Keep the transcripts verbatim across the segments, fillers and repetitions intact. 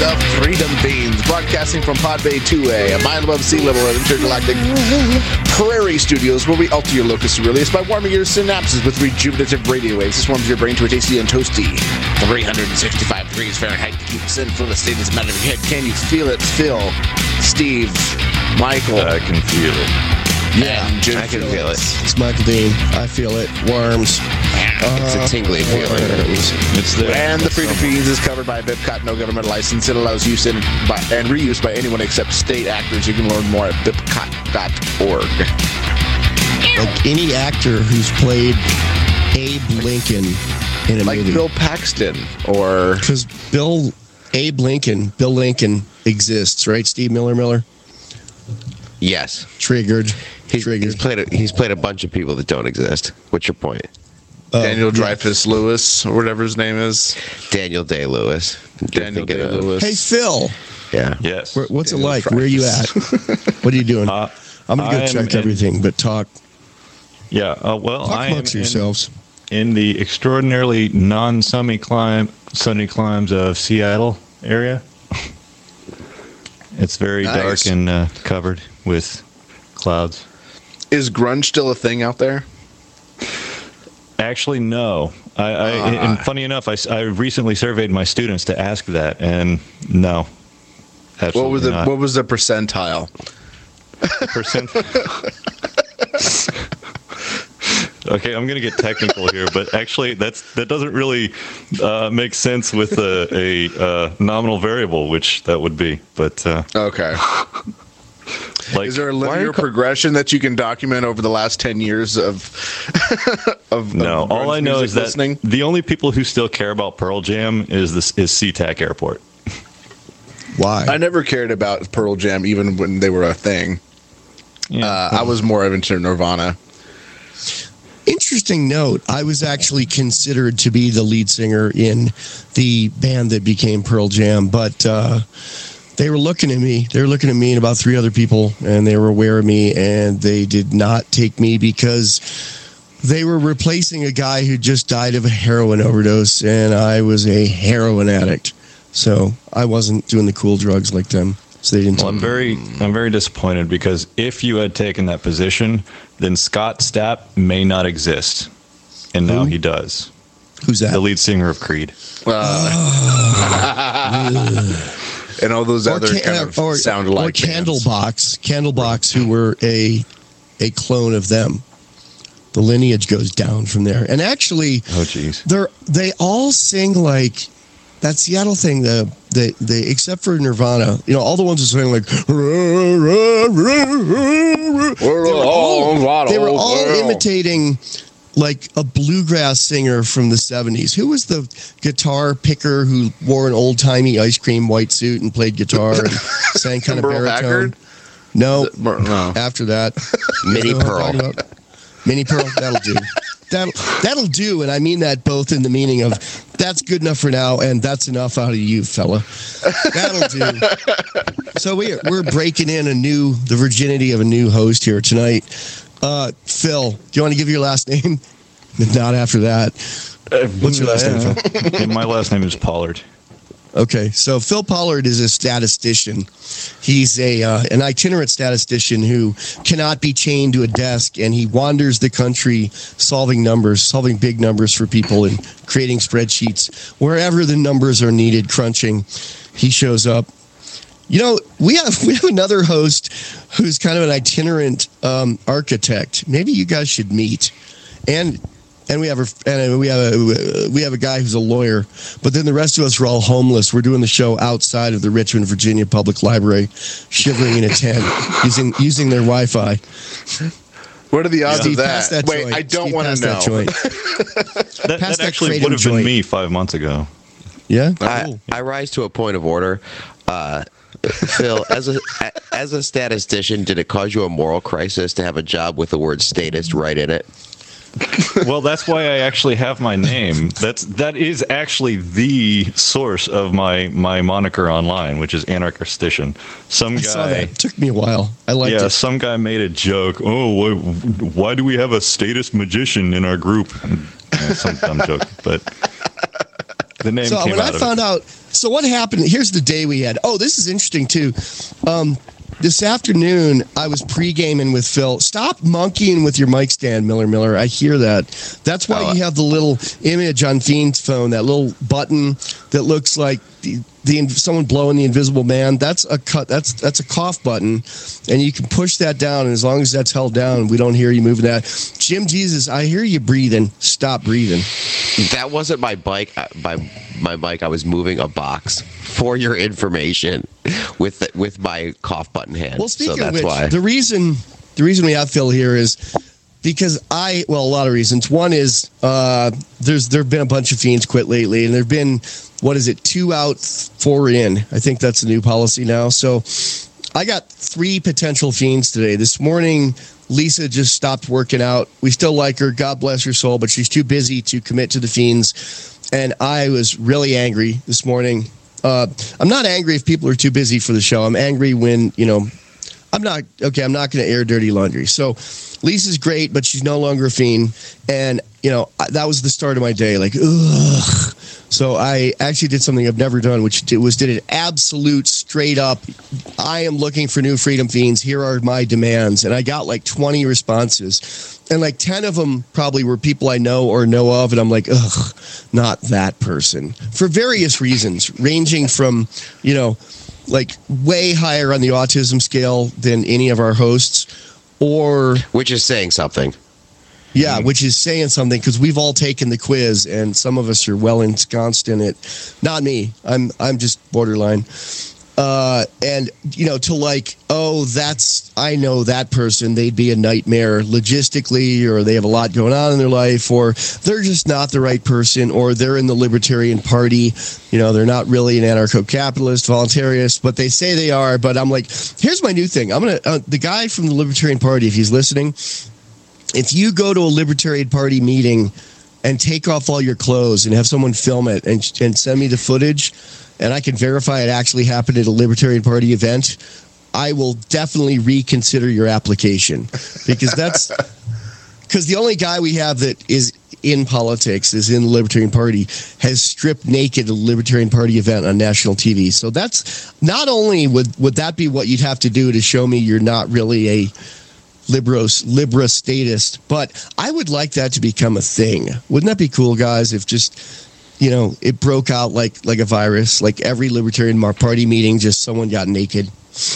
the Freedom Fiends, broadcasting from Pod Bay two A, a mile above sea level at intergalactic Prairie Studios, where we alter your locus aurelius by warming your synapses with rejuvenative radio waves. This warms your brain to a tasty and toasty three hundred sixty-five degrees Fahrenheit to keep us in full of state as a matter of your head. Can you feel it? Phil, Steve, Michael. I can feel it. Yeah, Jim I can feel it. It's Michael Dean. I feel it. Worms. It's a tingly feeling. It's there. And the Freedom Fiends is covered by BIPCOT, no government license. It allows use in, by, and reuse by anyone except state actors. You can learn more at bipcot dot org. Like any actor who's played Abe Lincoln in a Like movie. Bill Paxton or... Because Bill, Abe Lincoln, Bill Lincoln exists, right? Steve Miller Miller? Yes. Triggered. He's, Triggered. he's played a, he's played a bunch of people that don't exist. What's your point? Uh, Daniel yeah. Dreyfus Lewis, or whatever his name is. Daniel Day-Lewis. You're Daniel thinking of- Day-Lewis. Hey, Phil. Yeah. Yes. Where, what's Daniel it like? Where are you at? What are you doing? Uh, I'm going to go I'm check in- everything, but talk, Yeah. Uh, well, talk I am amongst in, yourselves. in the extraordinarily non-sunny climb, sunny climes of Seattle area. It's very Nice. dark and uh, covered with clouds. Is grunge still a thing out there? Actually, no. I, I Ah. and funny enough, I, s- I recently surveyed my students to ask that, and no. Absolutely What was the not. What was the percentile? Percent. Okay, I'm going to get technical here, but actually, that's that doesn't really uh, make sense with a, a uh, nominal variable, which that would be. But uh, Okay. like, Is there a Why are linear you co- progression that you can document over the last ten years of of no, of all grunge I know music is that listening? the only people who still care about Pearl Jam is this is SeaTac Airport. Why? I never cared about Pearl Jam even when they were a thing. Yeah. Uh, I was more into Nirvana. Interesting note. I was actually considered to be the lead singer in the band that became Pearl Jam, but uh, they were looking at me. They were looking at me and about three other people, and they were aware of me, and they did not take me because they were replacing a guy who just died of a heroin overdose, and I was a heroin addict. So I wasn't doing the cool drugs like them. So they didn't. Well, I'm very, I'm very disappointed because if you had taken that position, then Scott Stapp may not exist, and now Who? he does. Who's that? The lead singer of Creed. And all those other Ca- kind of or, sound or alike Candlebox, Candlebox, who were a a clone of them. The lineage goes down from there, and actually, Oh, jeez. they're they all sing like that Seattle thing. The the the except for Nirvana, you know, all the ones that sing like they were all, they were all imitating like a bluegrass singer from the seventies. Who was the guitar picker who wore an old timey ice cream white suit and played guitar and sang kind of Merle baritone? Haggard? No, No. after that, Mini You know what I'm Pearl. talking about? Mini Pearl, that'll do. That'll that'll do, and I mean that both in the meaning of that's good enough for now, and that's enough out of you, fella. That'll do. So we we're breaking in a new the virginity of a new host here tonight. Uh, Phil, do you want to give your last name? Not after that. What's your last name, Phil? And my last name is Pollard. Okay, so Phil Pollard is a statistician. He's a uh, an itinerant statistician who cannot be chained to a desk, and he wanders the country solving numbers, solving big numbers for people, and creating spreadsheets wherever the numbers are needed. Crunching, he shows up. You know, we have we have another host who's kind of an itinerant um, architect. Maybe you guys should meet, and. And we have a and we have a we have a guy who's a lawyer, but then the rest of us are all homeless. We're doing the show outside of the Richmond, Virginia Public Library, shivering in a tent, using using their Wi-Fi. What are the odds Steve, of pass that? that Wait, joint. I don't Steve, want pass to know. that joint. That, Pass that that actually kratom would have been joint. me five months ago. Yeah, I, cool. I rise to a point of order. Uh, Phil, as a as a statistician, did it cause you a moral crisis to have a job with the word statist right in it? Well, that's why I actually have my name. That's that is actually the source of my my moniker online, which is anarchistician. Some I saw that. guy, It took me a while. I liked yeah, it. some guy made a joke. Oh, why, why do we have a statist magician in our group? And, you know, some dumb joke, but the name so came when out I of found it. out, so what happened? Here's the day we had. Oh, this is interesting too. Um, this afternoon, I was pre-gaming with Phil. Stop monkeying with your mic stand, Miller Miller. I hear that. That's why Oh, you have the little image on Fiend's phone, that little button that looks like the, the someone blowing the Invisible Man. That's a cut. That's that's a cough button, and you can push that down. And as long as that's held down, we don't hear you moving that. Jim Jesus, I hear you breathing. Stop breathing. That wasn't my bike. uh, My my bike. I was moving a box for your information with the, with my cough button hand. Well, speaking so that's of which, why. the reason the reason we have Phil here is because I well a lot of reasons. One is uh, there's there've been a bunch of Fiends quit lately, and there've been what is it two out, four in. I think that's the new policy now. So I got three potential Fiends today. This morning, Lisa just stopped working out. We still like her. God bless her soul, but she's too busy to commit to the Fiends. And I was really angry this morning. Uh, I'm not angry if people are too busy for the show. I'm angry when, you know, I'm not, okay, I'm not going to air dirty laundry. So Lisa's great, but she's no longer a Fiend. And, you know, I, that was the start of my day. Like, ugh. So I actually did something I've never done, which did, was did an absolute straight up, I am looking for new Freedom Fiends. Here are my demands. And I got like twenty responses. And like ten of them probably were people I know or know of. And I'm like, ugh, not that person. For various reasons, ranging from, you know, like way higher on the autism scale than any of our hosts, or Which is saying something. yeah, which is saying something because we've all taken the quiz and some of us are well ensconced in it. Not me. I'm I'm just borderline. Uh, and you know, to like, oh, that's I know that person. They'd be a nightmare logistically, or they have a lot going on in their life, or they're just not the right person, or they're in the Libertarian Party. You know, they're not really an anarcho-capitalist, voluntarist, but they say they are. But I'm like, here's my new thing. I'm gonna uh, the guy from the Libertarian Party, if he's listening. If you go to a Libertarian Party meeting and take off all your clothes and have someone film it and, and send me the footage, and I can verify it actually happened at a Libertarian Party event, I will definitely reconsider your application. Because that's because the only guy we have that is in politics, is in the Libertarian Party, has stripped naked at a Libertarian Party event on national T V. So that's not only would, would that be what you'd have to do to show me you're not really a Libros, Libra statist, but I would like that to become a thing. Wouldn't that be cool, guys, if just, you know, it broke out like like a virus, like every Libertarian Party meeting, just someone got naked.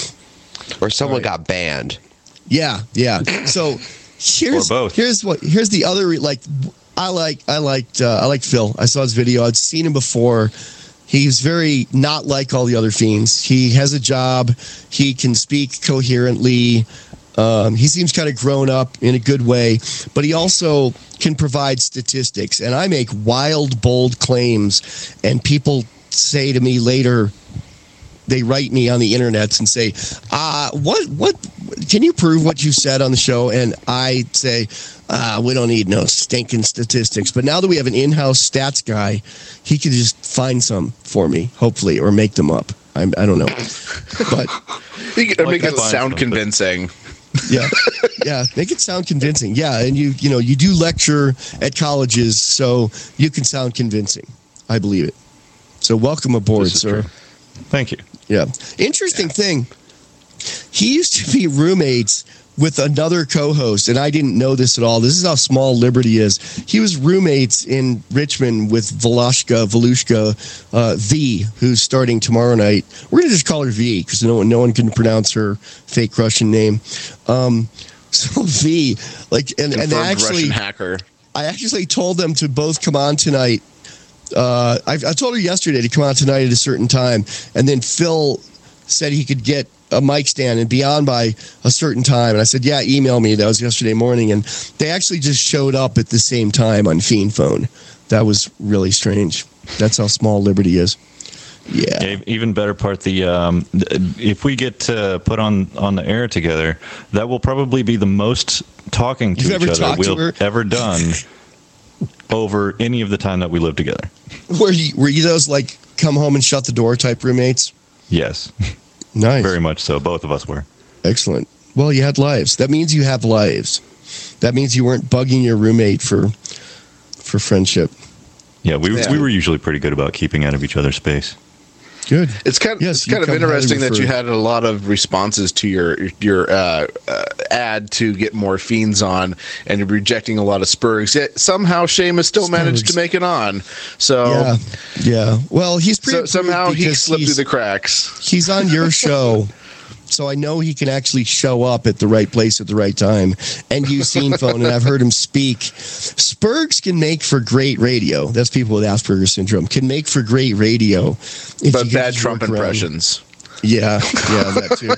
Or someone Right. got banned. Yeah, yeah. So here's Or both. here's what here's the other re- like I like I liked uh, I liked Phil. I saw his video. I'd seen him before. He's very not like all the other Fiends. He has a job. He can speak coherently. Um, he seems kind of grown up in a good way, but he also can provide statistics. And I make wild, bold claims, and people say to me later, they write me on the internet and say, uh, what, what, can you prove what you said on the show? And I say, uh, we don't need no stinking statistics. But now that we have an in-house stats guy, he can just find some for me, hopefully, or make them up. I'm, I don't know. But You can Like make to it find sound something. convincing. yeah, yeah, make it sound convincing. Yeah, and you, you know, you do lecture at colleges, so you can sound convincing. I believe it. So welcome aboard, This is sir. true. Thank you. Yeah. Interesting thing. He used to be roommates with another co-host, and I didn't know this at all. This is how small Liberty is. He was roommates in Richmond with Volashka, Volushka, uh, V, who's starting tomorrow night. We're going to just call her V because no one, no one can pronounce her fake Russian name. Um, so V, like, and, and Confirmed actually, Russian hacker. I actually told them to both come on tonight. Uh, I, I told her yesterday to come on tonight at a certain time, and then Phil said he could get a mic stand and be on by a certain time. And I said, yeah, email me. That was yesterday morning. And they actually just showed up at the same time on Fiend Phone. That was really strange. That's how small Liberty is. Yeah. Yeah, even better part, the um, if we get uh, put on, on the air together, that will probably be the most talking to You've each ever other talked to her? we've ever done over any of the time that we live together. Were you, were you those like come home and shut the door type roommates? Yes, Nice. very much so. Both of us were. Excellent. Well, you had lives. That means you have lives. That means you weren't bugging your roommate for for friendship. Yeah, we Yeah. we were usually pretty good about keeping out of each other's space. Good. It's kind of Yes, it's you kind of come interesting highly that you referred. had a lot of responses to your your uh, uh, ad to get more fiends on, and you're rejecting a lot of Spurgs. Yet somehow Seamus still managed to Spurgs. make it on. So, Yeah. Yeah. Well, he's so pretty somehow he because slipped through he's- the cracks. He's on your show, so I know he can actually show up at the right place at the right time and use scene phone, and I've heard him speak. Spurgs can make for great radio. That's people with Asperger's syndrome. Can make for great radio. if you But can bad just Trump work around. impressions. Yeah, yeah, that too.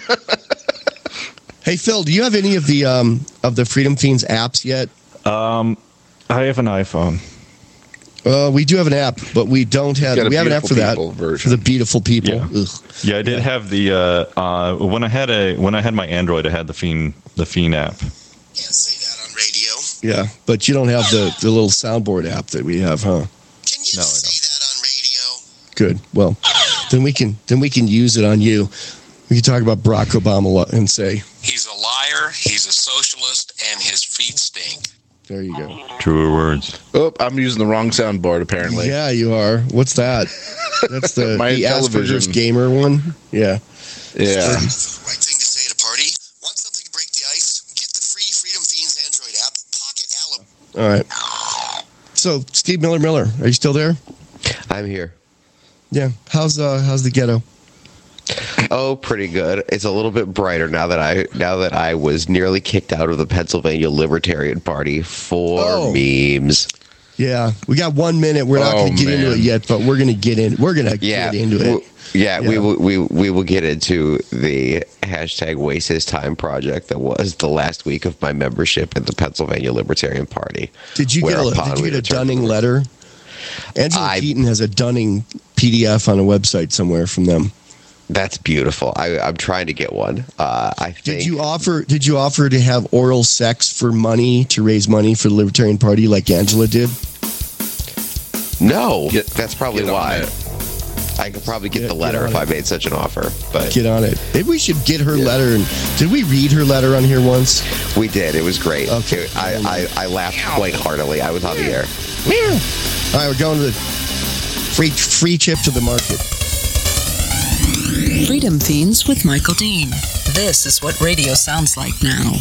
Hey, Phil, do you have any of the um, of the Freedom Fiends apps yet? Um, I have an iPhone. Uh, we do have an app, but we don't have. Got a We have an app for beautiful that people version. for the beautiful people. Yeah. Ugh. Yeah, I did have the uh, uh, when I had a when I had my Android, I had the Fiend the Fiend app. Can't say that on radio. Yeah, but you don't have the, the little soundboard app that we have, huh? Can you No, I say that on radio? Good. Well, then we can then we can use it on you. We can talk about Barack Obama lo- and say, He's a liar, he's a socialist, and his feet stink. there you go. Truer words. Oh, I'm using the wrong soundboard apparently. Yeah, you are. What's that? That's the, My the Asperger's television. gamer one. Yeah. Yeah. Right thing to say at a party. Want something to break the ice? Get the free Freedom Fiends Android app, Pocket Alab. All right. So, Steve Miller Miller, are you still there? I'm here. Yeah. How's uh how's the ghetto? Oh, pretty good. It's a little bit brighter now that I now that I was nearly kicked out of the Pennsylvania Libertarian Party for Oh. memes. Yeah, we got one minute. We're not Oh, going to get into man. it yet, but we're going to get in. We're going to Yeah, get into it. w- yeah, we Yeah. will we we will get into the hashtag Waste His Time project that was the last week of my membership in the Pennsylvania Libertarian Party. Did you get a Whereupon Did you we get a returned Dunning to work. letter? Angela I- Keaton has a Dunning P D F on a website somewhere from them. That's beautiful. I, I'm trying to get one. Uh, I think. Did you offer? Did you offer to have oral sex for money to raise money for the Libertarian Party like Angela did? No, Get- that's probably get on why. it. I could probably get Get- the get letter on if it. I made such an offer. But Get on it. Maybe we should get her letter. And did we read her letter on here once? we did. It was great. Okay. It- I, I, I laughed quite heartily. I was on the air. All right, we're going to the free free chip to the market. Freedom Fiends with Michael Dean. This is what radio sounds like now.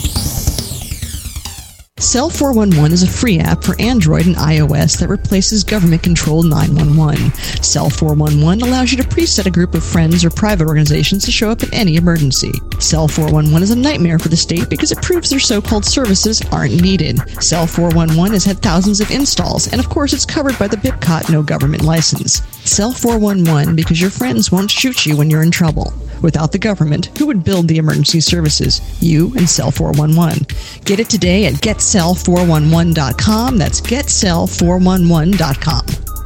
Cell four one one is a free app for Android and iOS that replaces government-controlled nine one one. Cell four one one allows you to preset a group of friends or private organizations to show up in any emergency. Cell four one one is a nightmare for the state because it proves their so-called services aren't needed. Cell four one one has had thousands of installs, and of course it's covered by the BIPCOT no government license. Cell four one one because your friends won't shoot you when you're in trouble. Without the government, who would build the emergency services? You and Cell four one one. Get it today at get cell four one one dot com. That's get cell four one one dot com.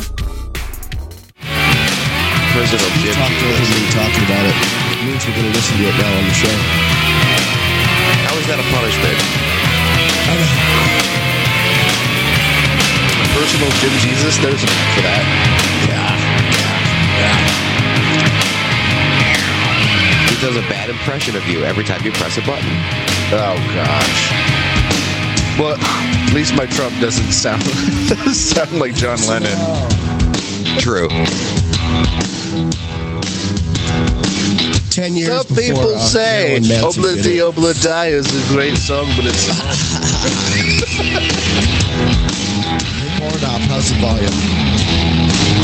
Personal You Jim. talked over me talking about it. It means we're going to listen to it now on the show. How is that a punishment? Personal Jim Jesus. There's a name for that. He does a bad impression of you every time you press a button. Oh gosh. Well, at least my Trump doesn't sound sound like John Lennon. True. Ten years Some before, people uh, say Marilyn Manson did Obladi it. Obladi is a great song, but it's Pour it up. How's the volume?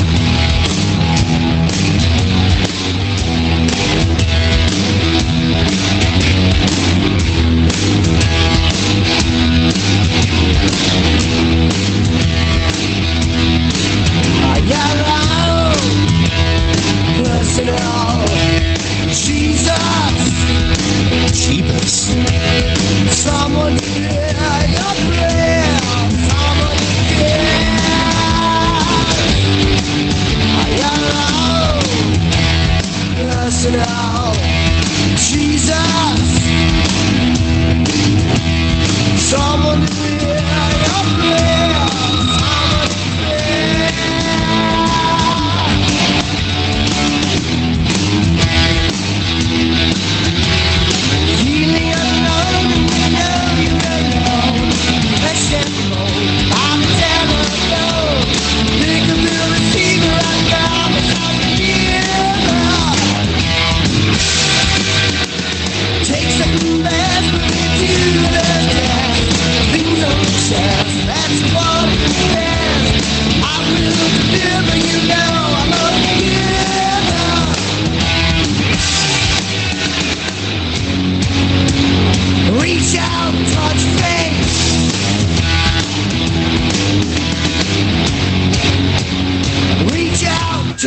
Cheapest. Someone hear your prayer. Someone hear.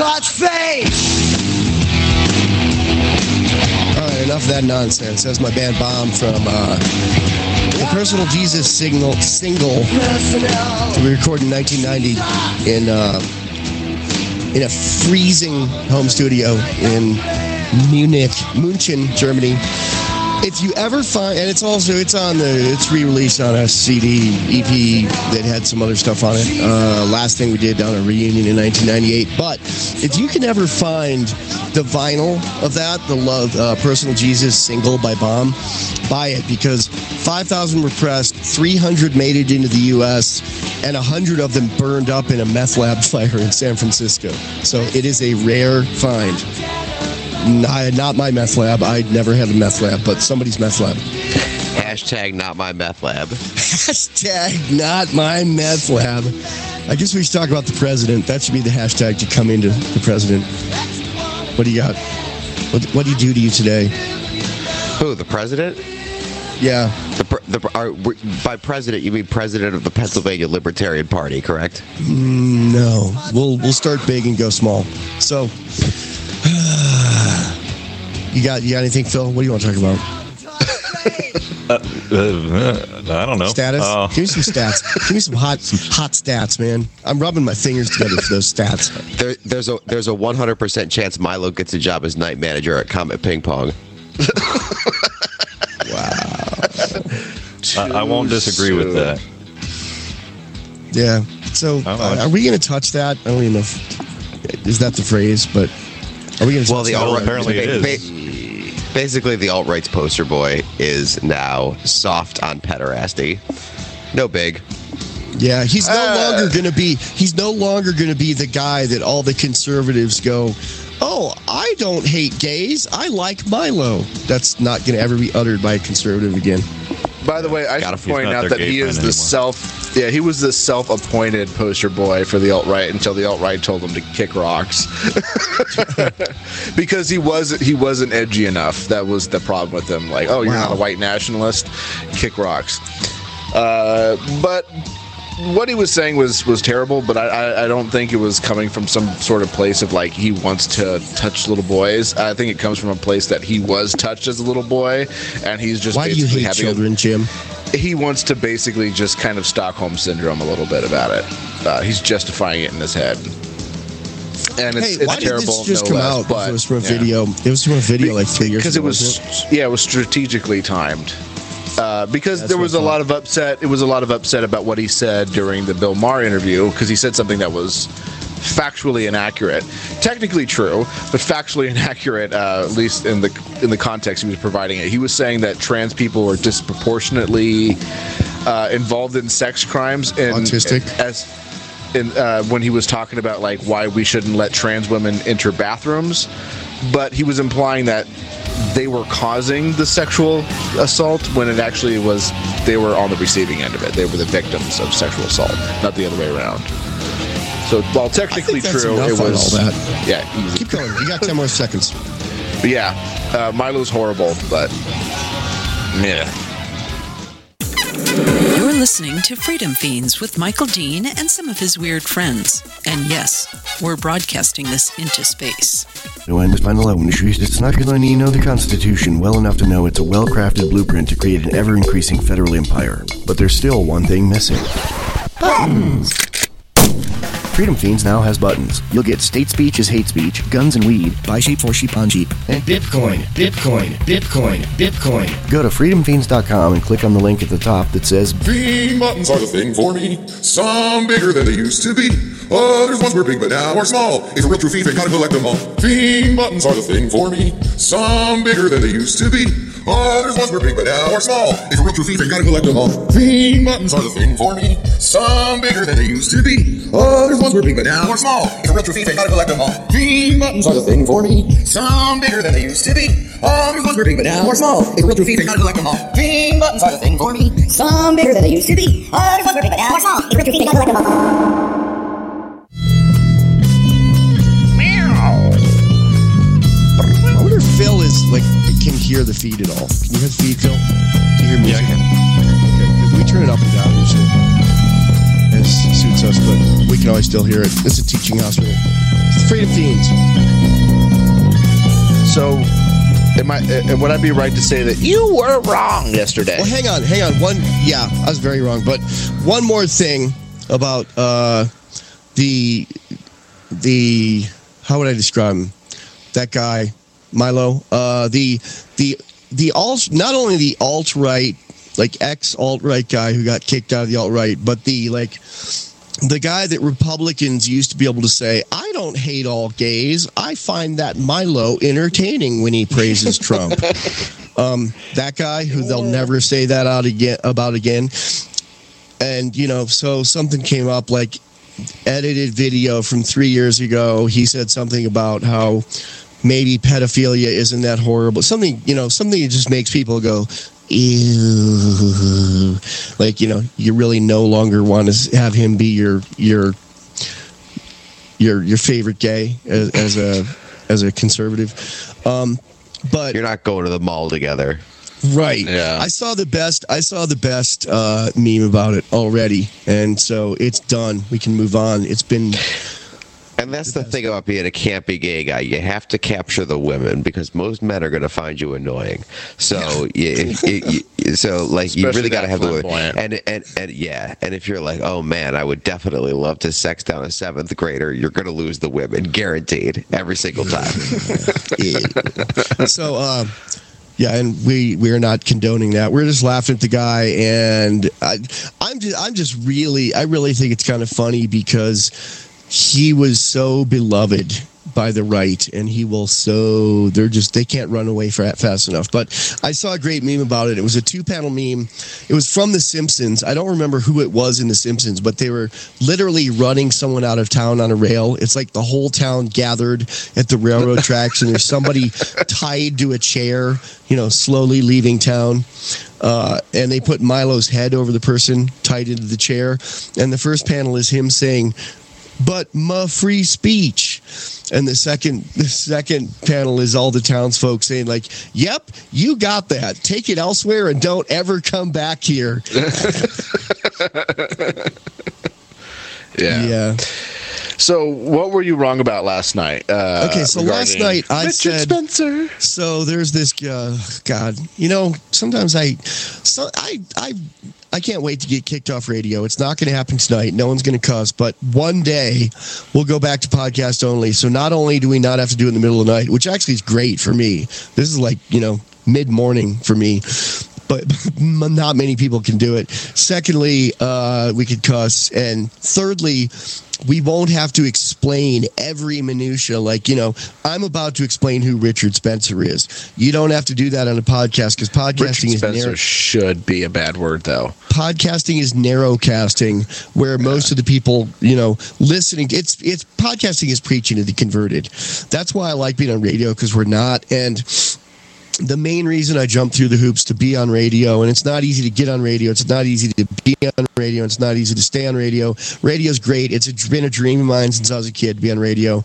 God's face! All right, enough of that nonsense. That's my band Bomb from uh, the Personal Jesus signal, single that we recorded in nineteen ninety in uh, in a freezing home studio in Munich, München, Germany. If you ever find, and it's also, it's on the, it's re-released on a C D, E P that had some other stuff on it. Uh, last thing we did on a reunion in nineteen ninety-eight. But if you can ever find the vinyl of that, the Love uh, Personal Jesus single by Bomb, buy it, because five thousand were pressed, three hundred made it into the U S, and one hundred of them burned up in a meth lab fire in San Francisco. So it is a rare find. Not, not my meth lab. I never had a meth lab, but somebody's meth lab. Hashtag not my meth lab. Hashtag not my meth lab. I guess we should talk about the president. That should be the hashtag to come into the president. What do you got? What, what do you do to you today? Who, the president? Yeah. The, the, our, by president, you mean president of the Pennsylvania Libertarian Party, correct? Mm, no. We'll we'll start big and go small. So, you got you got anything, Phil? What do you want to talk about? uh, uh, I don't know. Status? Uh, Give me some stats. Give me some hot hot stats, man. I'm rubbing my fingers together for those stats. There, there's a there's a one hundred percent chance Milo gets a job as night manager at Comet Ping Pong. Wow. I, I won't disagree with that. Yeah. So, uh, are we going to touch that? I don't even know if, is that the phrase, but are we going to well, touch the that? alt-right, apparently it ba- is. ba- basically, the alt-right's poster boy is now soft on pederasty. No big. Yeah, he's no Uh, longer going to be, he's no longer going to be the guy that all the conservatives go, oh, I don't hate gays. I like Milo. That's not going to ever be uttered by a conservative again. By the way, I Gotta- should point he's not out their that gay he is friend the anymore. self. Yeah, he was the self-appointed poster boy for the alt-right until the alt-right told him to kick rocks, because he was he wasn't edgy enough. That was the problem with him. Like, oh, you're Wow. not a white nationalist, kick rocks. Uh, but what he was saying was was terrible. But I, I I don't think it was coming from some sort of place of like he wants to touch little boys. I think it comes from a place that he was touched as a little boy, and he's just Why do you basically hate having children, a, Jim? he wants to basically just kind of Stockholm syndrome a little bit about it. Uh, he's justifying it in his head, and it's, Hey, it's why did terrible. this just no come less, out? But, It was from a yeah. video. It was from a video like three years because ago. it was wasn't yeah, it was strategically timed. Uh, because That's there what was I a thought. lot of upset. It was a lot of upset about what he said during the Bill Maher interview, because he said something that was factually inaccurate, technically true, but factually inaccurate. Uh, at least in the in the context he was providing it. He was saying that trans people were disproportionately uh, involved in sex crimes and Autistic. as. In, uh, when he was talking about like why we shouldn't let trans women enter bathrooms, but he was implying that they were causing the sexual assault when it actually was they were on the receiving end of it. They were the victims of sexual assault, not the other way around. So while technically I think that's true, enough it on was all that. yeah. Easy. Keep going. You got ten more seconds. But yeah, uh, Milo's horrible, but yeah. You're listening to Freedom Fiends with Michael Dean and some of his weird friends. And yes, we're broadcasting this into space. To end this final industries, it's not going to need to know the Constitution well enough to know it's a well-crafted blueprint to create an ever-increasing federal empire. But there's still one thing missing. Buttons! Freedom Fiends now has buttons. You'll get state speech is hate speech, guns and weed, buy sheep for sheep on Jeep, and Bitcoin, Bitcoin, Bitcoin, Bitcoin. Go to freedom fiends dot com and click on the link at the top that says Fiend buttons are the thing for me. Some bigger than they used to be. Others once were big but now are small. If a real true fiend, they gotta collect them all. Fiend buttons are the thing for me. Some bigger than they used to be. Others once were big but now are small. If a real true fiend, they gotta collect them all. Fiend buttons are the thing for me. Some bigger than they used to be. Others once were big but now are small. If a real true fiend, they gotta collect them all. Fiend buttons are the thing for me. Some bigger than they used to be. Others once were big but now are small. If a real true fiend, they gotta collect them all. Fiend buttons are the thing for me. Some bigger than they used to be. Others once were big but now are small. If a real true fiend, they gotta collect them all. I wonder if Phil is like can hear the feed at all. Can you hear the feed, Phil? Do you hear music? Yeah, I can. Okay, because we turn it up and down usually. As suits us, but we can always still hear it. It's a teaching hospital. It's Freedom Fiends. So, am I? Uh, would I be right to say that you were wrong yesterday? Well, hang on, hang on. One, yeah, I was very wrong. But one more thing about uh, the the how would I describe him? That guy, Milo. Uh, the the the alt, not only the alt right, like ex alt right guy who got kicked out of the alt right, but the like. The guy that Republicans used to be able to say, I don't hate all gays. I find that Milo entertaining when he praises Trump. Um, that guy who they'll never say that out again about again. And, you know, so something came up like edited video from three years ago. He said something about how maybe pedophilia isn't that horrible. Something, you know, something that just makes people go, ew. Like, you know, you really no longer want to have him be your your your your favorite gay as, as a as a conservative. Um, but you're not going to the mall together, right? Yeah. I saw the best. I saw the best uh, meme about it already, and so it's done. We can move on. It's been. And that's the thing about being a campy gay guy. You have to capture the women because most men are going to find you annoying. So, you, you, you, so like, Especially you really got to have the women. flamboyant. And, and, and yeah, and if you're like, oh man, I would definitely love to sex down a seventh grader, you're going to lose the women, guaranteed, every single time. So, um, yeah, and we we are not condoning that. We're just laughing at the guy, and I, I'm just I'm just really I really think it's kind of funny because he was so beloved by the right, and he will so they're just they can't run away fast enough. But I saw a great meme about it. It was a two-panel meme. It was from The Simpsons. I don't remember who it was in The Simpsons, but they were literally running someone out of town on a rail. It's like the whole town gathered at the railroad tracks, and there's somebody tied to a chair, you know, slowly leaving town. Uh, and they put Milo's head over the person tied into the chair. And the first panel is him saying, but my free speech. And the second the second panel is all the townsfolk saying like, yep, you got that. Take it elsewhere and don't ever come back here. Yeah. Yeah. So what were you wrong about last night? Uh, okay, so last night I Richard said, Spencer. So there's this uh, God, you know, sometimes I, so I, I, I can't wait to get kicked off radio. It's not going to happen tonight. No one's going to cuss, but one day we'll go back to podcast only. So not only do we not have to do it in the middle of the night, which actually is great for me. This is like, you know, mid morning for me. But not many people can do it. Secondly, uh, we could cuss. And thirdly, we won't have to explain every minutia. Like, you know, I'm about to explain who Richard Spencer is. You don't have to do that on a podcast because podcasting Richard is Spencer narrow. should be a bad word, though. Podcasting is narrow casting, where most of the people, you know, listening. It's it's podcasting is preaching to the converted. That's why I like being on radio because we're not. And the main reason I jumped through the hoops to be on radio, and it's not easy to get on radio, it's not easy to be on radio, it's not easy to stay on radio. Radio's great. It's a, been a dream of mine since I was a kid to be on radio.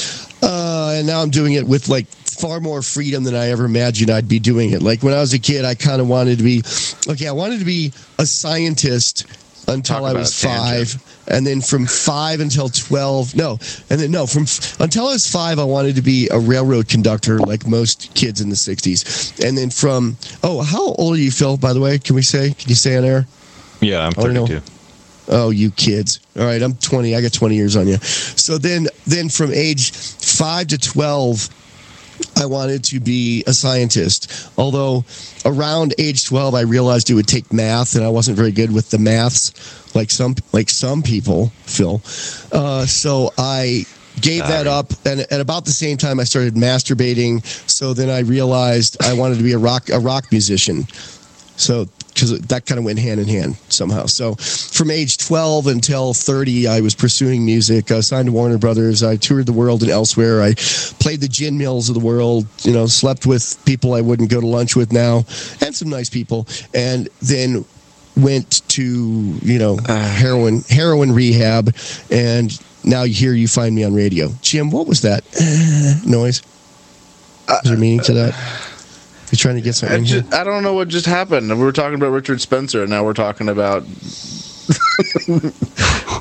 Uh, and now I'm doing it with like far more freedom than I ever imagined I'd be doing it. Like when I was a kid, I kind of wanted to be, okay, I wanted to be a scientist until Talk I about was a tangent. five. And then from five until twelve, no, and then no, from until I was five, I wanted to be a railroad conductor like most kids in the sixties. And then from, oh, how old are you, Phil, by the way? Can we say, can you say on air? Yeah, I'm I don't know. thirty-two. Oh, you kids. All right, I'm twenty. I got twenty years on you. So then, then from age five to twelve, I wanted to be a scientist. Although around age twelve, I realized it would take math, and I wasn't very good with the maths, like some like some people, Phil. Uh, so I gave that up, and at about the same time, I started masturbating. So then I realized I wanted to be a rock a rock musician. So because that kind of went hand in hand somehow. So from age twelve until thirty, I was pursuing music. I signed to Warner Brothers. I toured the world and elsewhere. I played the gin mills of the world, you know, slept with people I wouldn't go to lunch with now, and some nice people. And then went to, you know, heroin heroin rehab. And now here you find me on radio. Jim, what was that noise? Was there meaning to that? You're trying to get something I, in here? just, I don't know what just happened. We were talking about Richard Spencer, and now we're talking about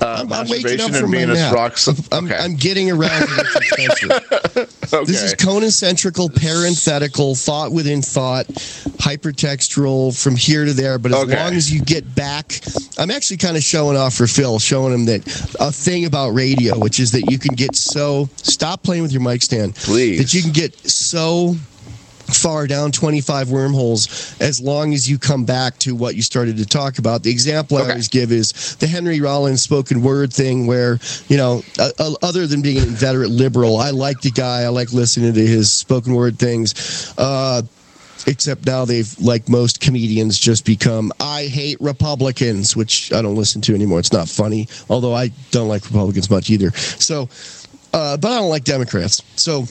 Uh, I'm, I'm waking up masturbation from and my Venus nap. rocks. I'm, Okay. I'm getting around to Richard Spencer. Okay. This is concentrical, parenthetical, thought within thought, hypertextual from here to there. But as Okay. long as you get back, I'm actually kind of showing off for Phil, showing him that a thing about radio, which is that you can get so, stop playing with your mic stand. Please. That you can get so far down twenty-five wormholes as long as you come back to what you started to talk about. The example I Okay. always give is the Henry Rollins spoken word thing where, you know, uh, uh, other than being an inveterate liberal, I like the guy. I like listening to his spoken word things. Uh, except now they've, like most comedians, just become, I hate Republicans, which I don't listen to anymore. It's not funny, although I don't like Republicans much either. So, uh, but I don't like Democrats. So,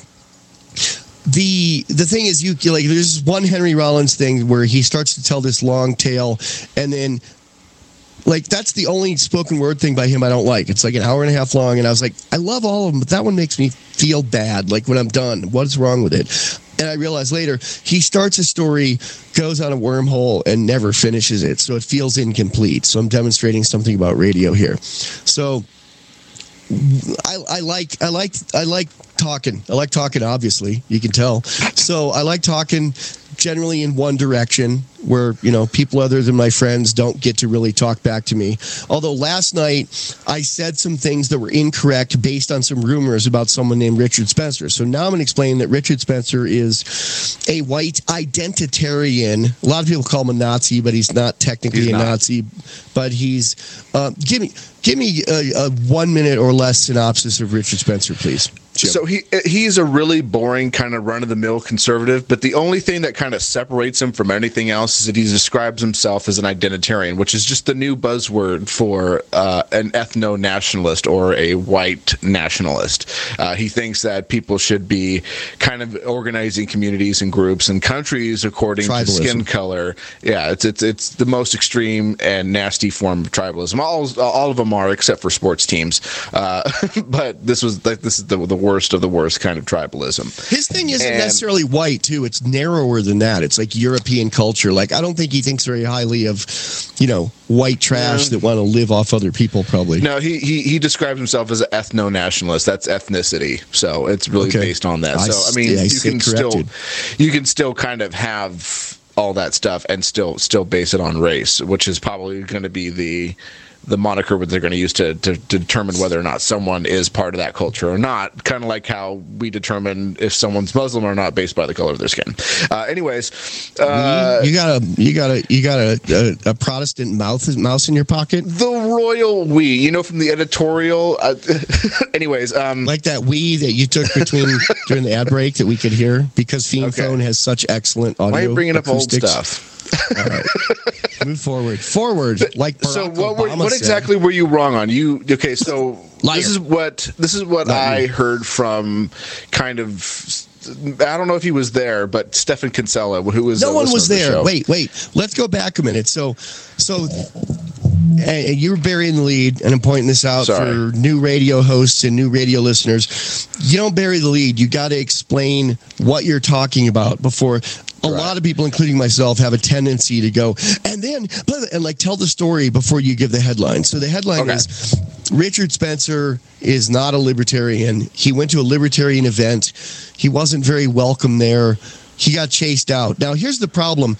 The the thing is, you like there's one Henry Rollins thing where he starts to tell this long tale, and then like that's the only spoken word thing by him I don't like. It's like an hour and a half long, and I was like, I love all of them, but that one makes me feel bad. Like when I'm done, what's wrong with it? And I realized later he starts a story, goes on a wormhole, and never finishes it, so it feels incomplete. So I'm demonstrating something about radio here. So. I, I like I like I like talking. I like talking. Obviously, you can tell. So I like talking generally in one direction, where you know people other than my friends don't get to really talk back to me. Although last night I said some things that were incorrect based on some rumors about someone named Richard Spencer. So now I'm going to explain that Richard Spencer is a white identitarian. A lot of people call him a Nazi, but he's not technically He's a not. Nazi. But he's uh, give me. Give me a, a one minute or less synopsis of Richard Spencer, please. Jim. So he he's a really boring kind of run of the mill conservative, but the only thing that kind of separates him from anything else is that he describes himself as an identitarian, which is just the new buzzword for uh, an ethno nationalist or a white nationalist. Uh, he thinks that people should be kind of organizing communities and groups and countries according to Tribalism. skin color. Yeah, it's it's it's the most extreme and nasty form of tribalism. All all of them are, except for sports teams. Uh, but this was like this is the the worst of the worst kind of tribalism. His thing isn't And- necessarily white, too. It's narrower than that. It's like European culture. Like, I don't think he thinks very highly of, you know, white trash Yeah. that want to live off other people, probably. No, he, he he describes himself as an ethno-nationalist. That's ethnicity. So it's really Okay. based on that. I So I mean, st- I you stand can still corrected. you can still kind of have all that stuff and still still base it on race, which is probably going to be the the moniker that they're going to use to, to, to determine whether or not someone is part of that culture or not. Kind of like how we determine if someone's Muslim or not based by the color of their skin. Uh, anyways, uh, you got a you got a you got a, a, a Protestant mouth mouse in your pocket, the royal we, you know, from the editorial. Uh, anyways, um, like that we that you took between during the ad break that we could hear because Fiend Okay. Phone has such excellent audio. why are you bringing up old acoustics. stuff? All right. Move forward. Forward, like Barack So what were, Obama what said. exactly were you wrong on? You okay? So Liar. this is what this is what Not I me. heard from kind of. I don't know if he was there, but Stefan Kinsella, who was No a one listener was of the there. show. Wait, wait. Let's go back a minute. So, so and and you're burying the lead, and I'm pointing this out Sorry. for new radio hosts and new radio listeners. You don't bury the lead. You got to explain what you're talking about before. A lot of people, including myself, have a tendency to go and then and like tell the story before you give the headline. So the headline Okay. is Richard Spencer is not a libertarian. He went to a libertarian event. He wasn't very welcome there. He got chased out. Now, here's the problem.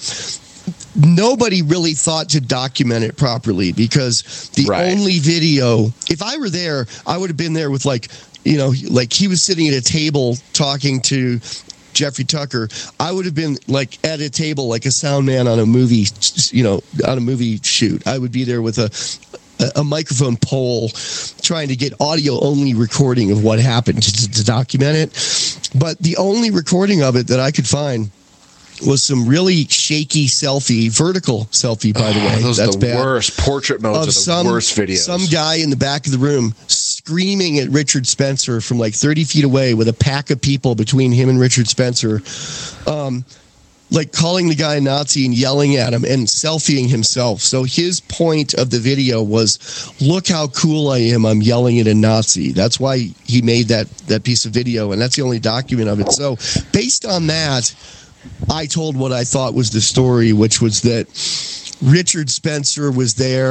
Nobody really thought to document it properly because the Right. only video, if I were there, I would have been there with like, you know, like he was sitting at a table talking to Jeffrey Tucker. I would have been like at a table like a sound man on a movie, you know, on a movie shoot. I would be there with a a microphone pole trying to get audio only recording of what happened to, to, to document it. But the only recording of it that I could find was some really shaky selfie, vertical selfie, by the way. Oh, those That's are the bad. worst. Portrait modes Of are the some, worst videos. Some guy in the back of the room screaming at Richard Spencer from like thirty feet away with a pack of people between him and Richard Spencer. Um, like calling the guy a Nazi and yelling at him and selfieing himself. So his point of the video was, look how cool I am. I'm yelling at a Nazi. That's why he made that, that piece of video. And that's the only document of it. So based on that, I told what I thought was the story, which was that Richard Spencer was there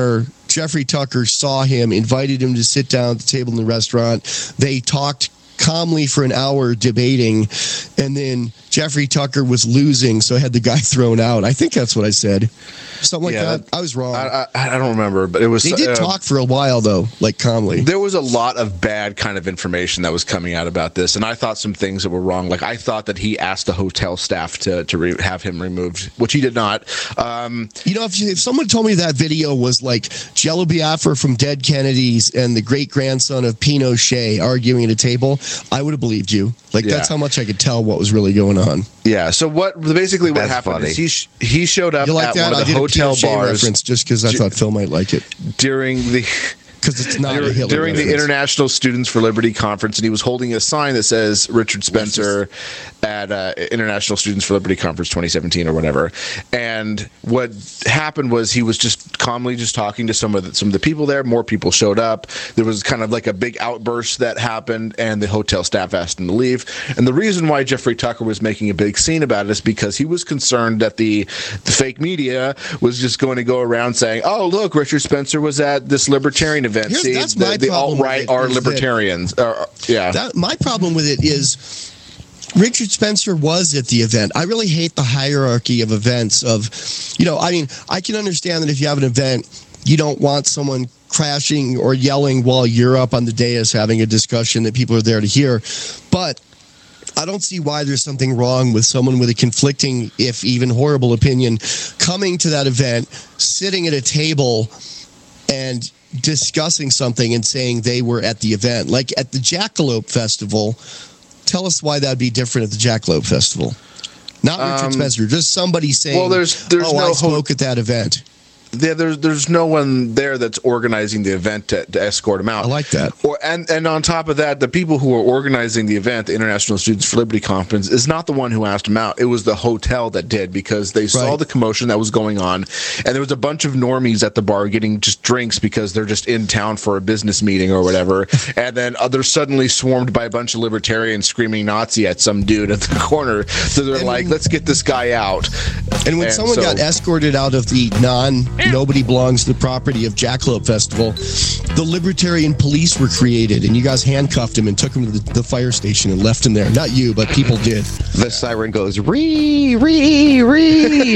Jeffrey Tucker saw him, invited him to sit down at the table in the restaurant. They talked calmly for an hour debating, and then Jeffrey Tucker was losing, so I had the guy thrown out. I think that's what I said. Something like Yeah, that. I was wrong. I, I, I don't remember, but it was. They did uh, talk for a while, though, like calmly. There was a lot of bad kind of information that was coming out about this, and I thought some things that were wrong. Like I thought that he asked the hotel staff to to re- have him removed, which he did not. Um, You know, if, if someone told me that video was like Jello Biafra from Dead Kennedys and the great grandson of Pinochet arguing at a table, I would have believed you. Like Yeah. that's how much I could tell what was really going on. yeah. So what basically what That's happened funny. is he sh- he showed up You like at that? one I of the did a hotel Pinochet bars reference just because I thought Phil might like it. during the. Because it's not a During, Hitler during the reference. International Students for Liberty conference, and he was holding a sign that says Richard Spencer at uh, International Students for Liberty conference twenty seventeen or whatever. And what happened was he was just calmly just talking to some of the, some of the people there. More people showed up. There was kind of like a big outburst that happened, and the hotel staff asked him to leave. And the reason why Jeffrey Tucker was making a big scene about it is because he was concerned that the the fake media was just going to go around saying, "Oh, look, Richard Spencer was at this libertarian event." Here's- See, that's the, my the problem with alt-right it are is that- libertarians. Uh, yeah. That, my problem with it is Richard Spencer was at the event. I really hate the hierarchy of events of, you know, I mean, I can understand that if you have an event, you don't want someone crashing or yelling while you're up on the dais having a discussion that people are there to hear. But I don't see why there's something wrong with someone with a conflicting, if even horrible opinion, coming to that event, sitting at a table and discussing something and saying they were at the event. Like at the Jackalope Festival, tell us why that'd be different at the Jackalope Festival. Not Richard Um, Spencer, just somebody saying, well, there's- there's oh, no I ho- spoke at that event. Yeah, there's there's no one there that's organizing the event to, to escort him out. I like that. Or and and on top of that, the people who are organizing the event, the International Students for Liberty Conference, is not the one who asked him out. It was the hotel that did, because they saw Right. the commotion that was going on, and there was a bunch of normies at the bar getting just drinks because they're just in town for a business meeting or whatever, and then uh, they're suddenly swarmed by a bunch of libertarians screaming Nazi at some dude at the corner. So they're And- like, "Let's get this guy out." And when And someone so- got escorted out of the non nobody belongs to the property of Jackalope Festival, the libertarian police were created, and you guys handcuffed him and took him to the, the fire station and left him there. Not you, but people did. The siren goes ree ree ree.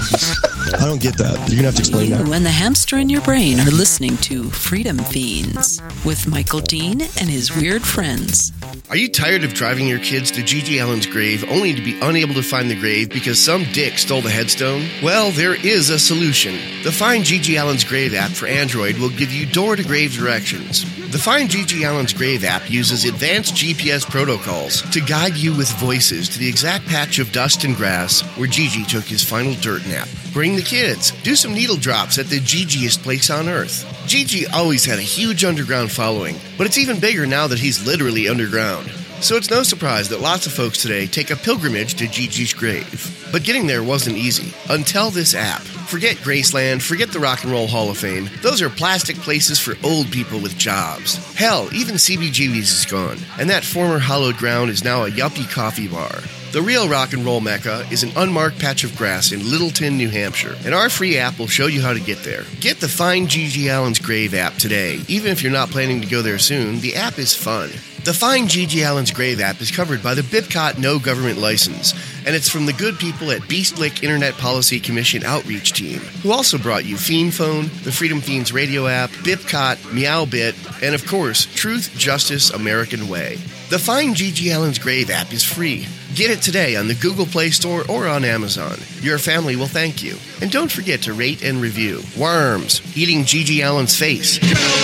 I don't get that. You're gonna have to explain that. You and the hamster in your brain are listening to Freedom Fiends with Michael Dean and his weird friends. Are you tired of driving your kids to Gigi Allen's grave only to be unable to find the grave because some dick stole the headstone? Well, there is a solution. The Find Gigi Allen's Grave app for Android will give you door-to-grave directions. The Find Gigi Allen's Grave app uses advanced G P S protocols to guide you with voices to the exact patch of dust and grass where Gigi took his final dirt nap. Bring the kids. Do some needle drops at the Gigiest place on earth. Gigi always had a huge underground following, but it's even bigger now that he's literally underground. So it's no surprise that lots of folks today take a pilgrimage to Gigi's grave. But getting there wasn't easy until this app. Forget Graceland, forget the Rock and Roll Hall of Fame. Those are plastic places for old people with jobs. Hell, even C B G B's is gone, and that former hallowed ground is now a yuppie coffee bar. The real rock and roll mecca is an unmarked patch of grass in Littleton, New Hampshire, and our free app will show you how to get there. Get the Find Gigi Allen's Grave app today. Even if you're not planning to go there soon, the app is fun. The Find Gigi Allen's Grave app is covered by the BIPCOT No Government License, and it's from the good people at Beastlick Internet Policy Commission Outreach Team, who also brought you Fiend Phone, the Freedom Fiends radio app, BIPCOT, Meowbit, and of course, Truth, Justice, American Way. The Find Gigi Allen's Grave app is free. Get it today on the Google Play Store or on Amazon. Your family will thank you. And don't forget to rate and review. Worms, eating Gigi Allen's face.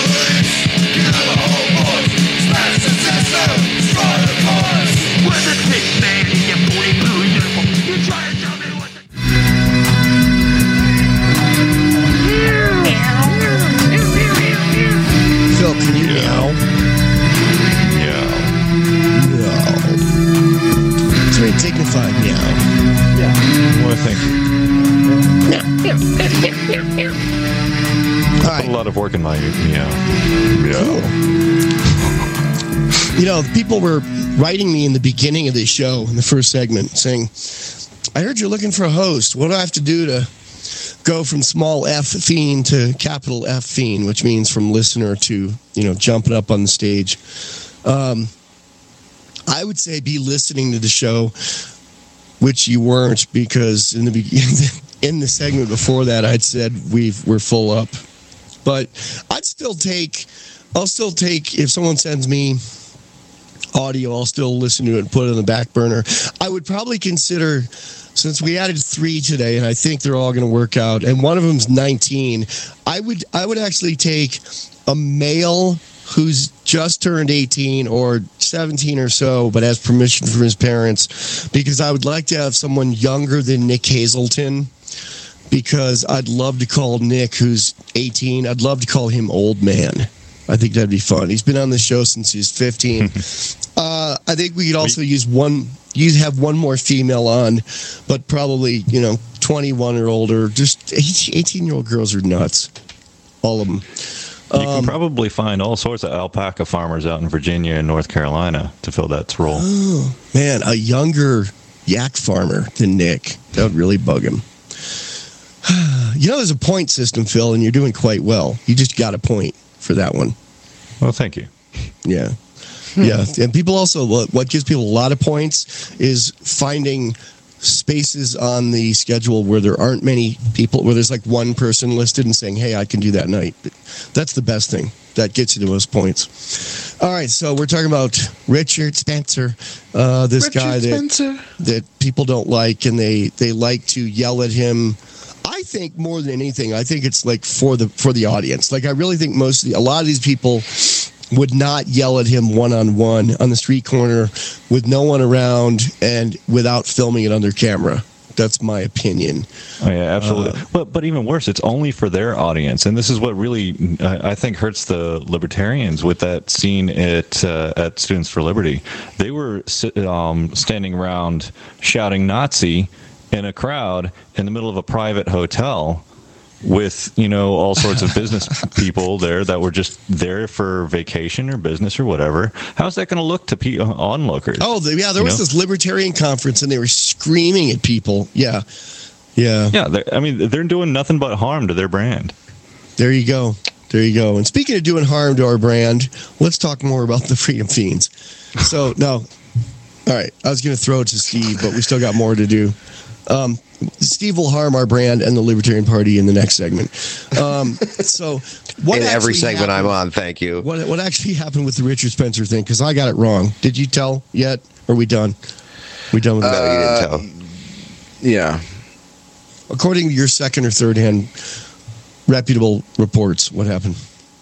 Phil, can you meow? Yeah. Meow. It's very dignified meow. Well, thank you. All Put a right. lot of work in my meow. Meow. You know, people were writing me in the beginning of the show, in the first segment, saying, I heard you're looking for a host. What do I have to do to go from small F fiend to capital F fiend, which means from listener to, you know, jumping up on the stage. Um, I would say be listening to the show, which you weren't, because in the beginning, in the segment before that, I'd said we've we're full up. But I'd still take, I'll still take, if someone sends me audio, I'll still listen to it and put it on the back burner. I would probably consider, since we added three today, and I think they're all going to work out, and one of them's nineteen, I would I would actually take a male who's just turned eighteen or seventeen or so, but has permission from his parents, because I would like to have someone younger than Nick Hazelton, because I'd love to call Nick, who's eighteen, I'd love to call him old man. I think that'd be fun. He's been on the show since he was fifteen. uh, I think we could also use one, you have one more female on, but probably, you know, twenty-one or older. Just eighteen-year-old girls are nuts. All of them. You can um, probably find all sorts of alpaca farmers out in Virginia and North Carolina to fill that role. Oh, man, a younger yak farmer than Nick. That would really bug him. You know, there's a point system, Phil, and you're doing quite well. You just got a point for that one. Well, thank you. Yeah. Yeah. And people also, what gives people a lot of points is finding spaces on the schedule where there aren't many people, where there's like one person listed and saying, hey, I can do that night. That's the best thing. That gets you the most points. All right, so we're talking about Richard Spencer, uh, this Richard guy that, Spencer. that people don't like, and they, they like to yell at him. I think more than anything, I think it's like for the for the audience. Like, I really think most of the, a lot of these people would not yell at him one-on-one on the street corner with no one around and without filming it on their camera. That's my opinion. Oh, yeah, absolutely. Uh, but but even worse, it's only for their audience. And this is what really, I, I think, hurts the libertarians with that scene at uh, at Students for Liberty. They were um, standing around shouting Nazi in a crowd in the middle of a private hotel with, you know, all sorts of business people there that were just there for vacation or business or whatever. How's that going to look to pe- onlookers? Oh, the, yeah, there was know? this libertarian conference, and they were screaming at people. Yeah, yeah. Yeah, I mean, they're doing nothing but harm to their brand. There you go. There you go. And speaking of doing harm to our brand, let's talk more about the Freedom Fiends. So, no. All right, I was going to throw it to Steve, but we still got more to do. Um, Steve will harm our brand and the Libertarian Party in the next segment. Um, so, what in every segment happened, I'm on, thank you. What what actually happened with the Richard Spencer thing? Because I got it wrong. Did you tell yet? Or are we done? We done with uh, that? No, you didn't tell. Yeah. According to your second or third hand reputable reports, what happened?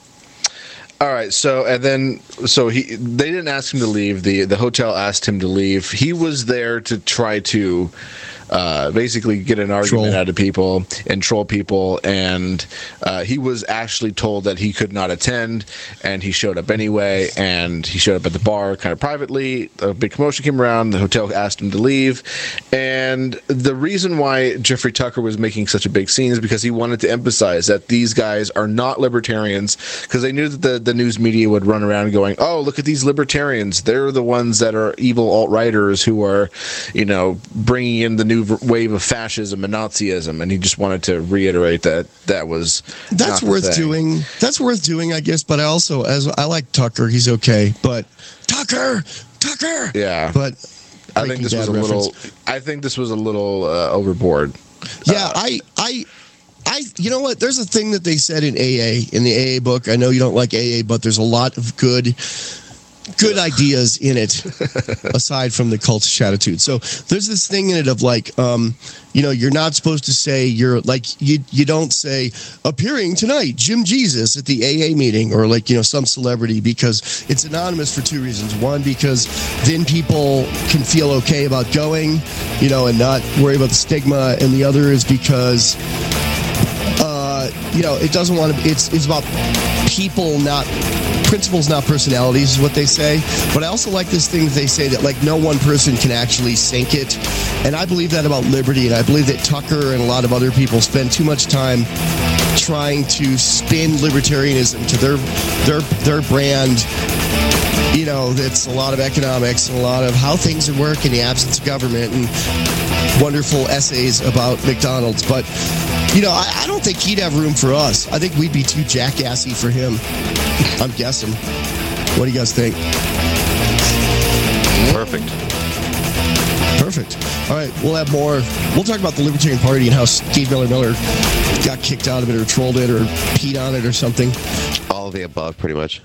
All right, so and then so he they didn't ask him to leave. The the hotel asked him to leave. He was there to try to uh, basically get an argument troll. out of people and troll people, and uh, he was actually told that he could not attend, and he showed up anyway, and he showed up at the bar kind of privately. A big commotion came around. The hotel asked him to leave, and the reason why Jeffrey Tucker was making such a big scene is because he wanted to emphasize that these guys are not libertarians, because they knew that the, the news media would run around going, oh, look at these libertarians. They're the ones that are evil alt-righters who are, you know, bringing in the new wave of fascism and Nazism. And he just wanted to reiterate that that was that's worth doing. That's worth doing, I guess. But I also, as I like Tucker, he's okay. But Tucker, Tucker, yeah. But I think this was a reference. little. I think this was a little uh, overboard. Yeah, uh, I, I. I, you know what? There's a thing that they said in A A, in the A A book. I know you don't like A A, but there's a lot of good, good ideas in it, aside from the cultish attitude. So there's this thing in it of like, um, you know, you're not supposed to say you're like you. You don't say appearing tonight, Jim Jesus at the A A meeting, or like, you know, some celebrity, because it's anonymous for two reasons. One, because then people can feel okay about going, you know, and not worry about the stigma, and the other is because. You know, it doesn't want to. It's it's about people, not principles, not personalities, is what they say. But I also like this thing that they say that like no one person can actually sink it, and I believe that about liberty, and I believe that Tucker and a lot of other people spend too much time trying to spin libertarianism to their their their brand. You know, it's a lot of economics and a lot of how things would work in the absence of government and wonderful essays about McDonald's, but. You know, I, I don't think he'd have room for us. I think we'd be too jackassy for him. I'm guessing. What do you guys think? Perfect. Perfect. All right, we'll have more. We'll talk about the Libertarian Party and how Steve Miller Miller got kicked out of it or trolled it or peed on it or something. All of the above, pretty much.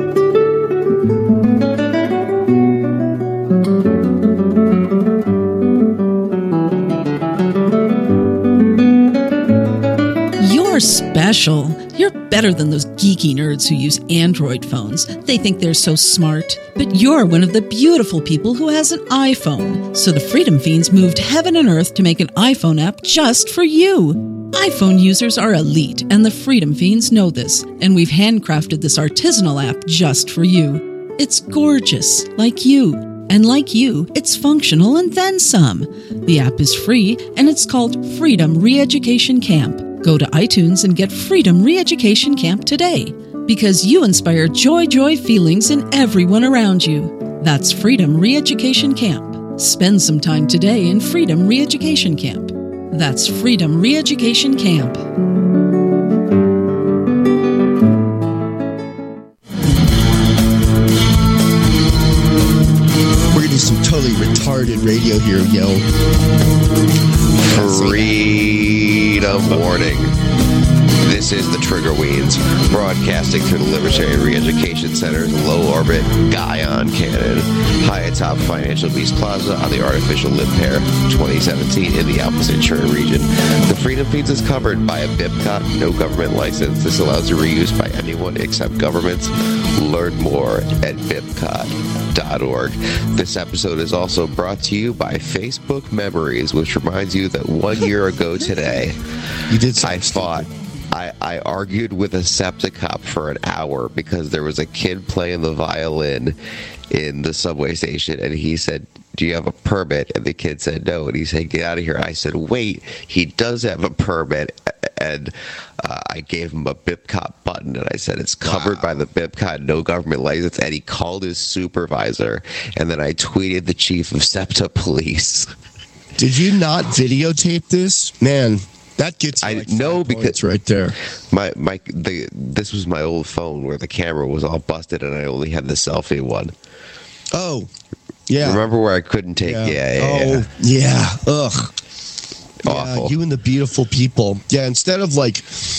You're special. You're better than those geeky nerds who use Android phones. They think they're so smart. But you're one of the beautiful people who has an iPhone. So the Freedom Fiends moved heaven and earth to make an iPhone app just for you. iPhone users are elite, and the Freedom Fiends know this. And we've handcrafted this artisanal app just for you. It's gorgeous, like you. And like you, it's functional and then some. The app is free, and it's called Freedom Re-Education Camp. Go to iTunes and get Freedom Re-Education Camp today. Because you inspire joy, joy feelings in everyone around you. That's Freedom Re-Education Camp. Spend some time today in Freedom Re-Education Camp. That's Freedom Re-Education Camp. We're going to do some totally retarded radio here, yo. Freedom warning. This is the Trigger Weens, broadcasting through the Libertarian Re-Education Center's low-orbit Guyon cannon, high atop Financial Beast Plaza on the artificial lip pair, twenty seventeen in the Alpha Centauri region. The Freedom Feeds is covered by a B I P C O T, no government license. This allows the reuse by anyone except governments. Learn more at B I P C O T dot org. This episode is also brought to you by Facebook Memories, which reminds you that one year ago today, you did I fought. I, I argued with a Septicop for an hour because there was a kid playing the violin in the subway station, and he said, "Do you have a permit?" And the kid said no, and he said, "Get out of here." I said, "Wait, he does have a permit." And uh, I gave him a B I P C O T button, and I said, "It's covered wow. by the B I P C O T, no government license." And he called his supervisor, and then I tweeted the chief of SEPTA police. Did you not videotape this? Man, that gets you like I know because right there. My my the this was my old phone where the camera was all busted and I only had the selfie one. Oh, yeah. Remember where I couldn't take? Yeah, yeah, yeah. Oh, yeah. Ugh. Awful. Yeah, you and the beautiful people. Yeah, instead of like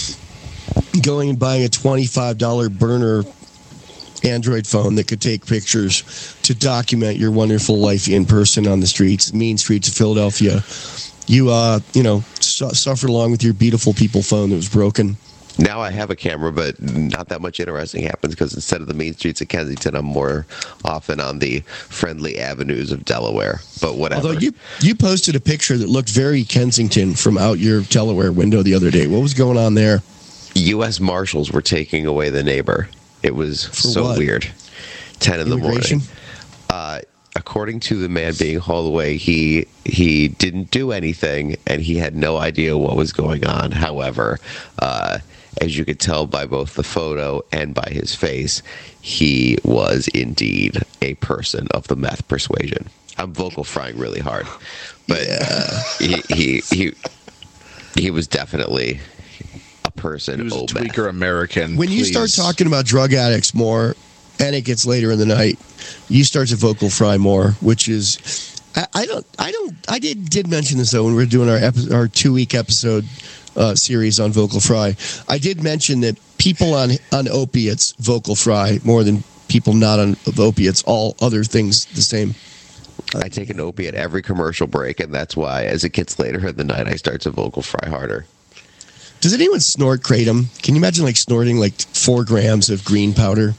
going and buying a twenty-five dollars burner Android phone that could take pictures to document your wonderful life in person on the streets, mean streets of Philadelphia, you, uh, you know, su- suffered along with your beautiful people phone that was broken. Now I have a camera, but not that much interesting happens because instead of the main streets of Kensington, I'm more often on the friendly avenues of Delaware. But whatever. Although you you posted a picture that looked very Kensington from out your Delaware window the other day. What was going on there? U S Marshals were taking away the neighbor. It was For so what? weird. Ten in the Immigration? morning. Uh, according to the man being hauled away, he he didn't do anything, and he had no idea what was going on. However, uh, as you could tell by both the photo and by his face, he was indeed a person of the meth persuasion. I'm vocal frying really hard, but yeah. he, he he he was definitely a person. He was a oh, tweaker meth. American. When please. you start talking about drug addicts more, and it gets later in the night, you start to vocal fry more, which is, I, I don't, I don't, I did did mention this though when we were doing our epi- our two week episode uh, series on vocal fry. I did mention that people on on opiates vocal fry more than people not on opiates. All other things the same. I take an opiate every commercial break, and that's why, as it gets later in the night, I start to vocal fry harder. Does anyone snort kratom? Can you imagine like snorting like four grams of green powder?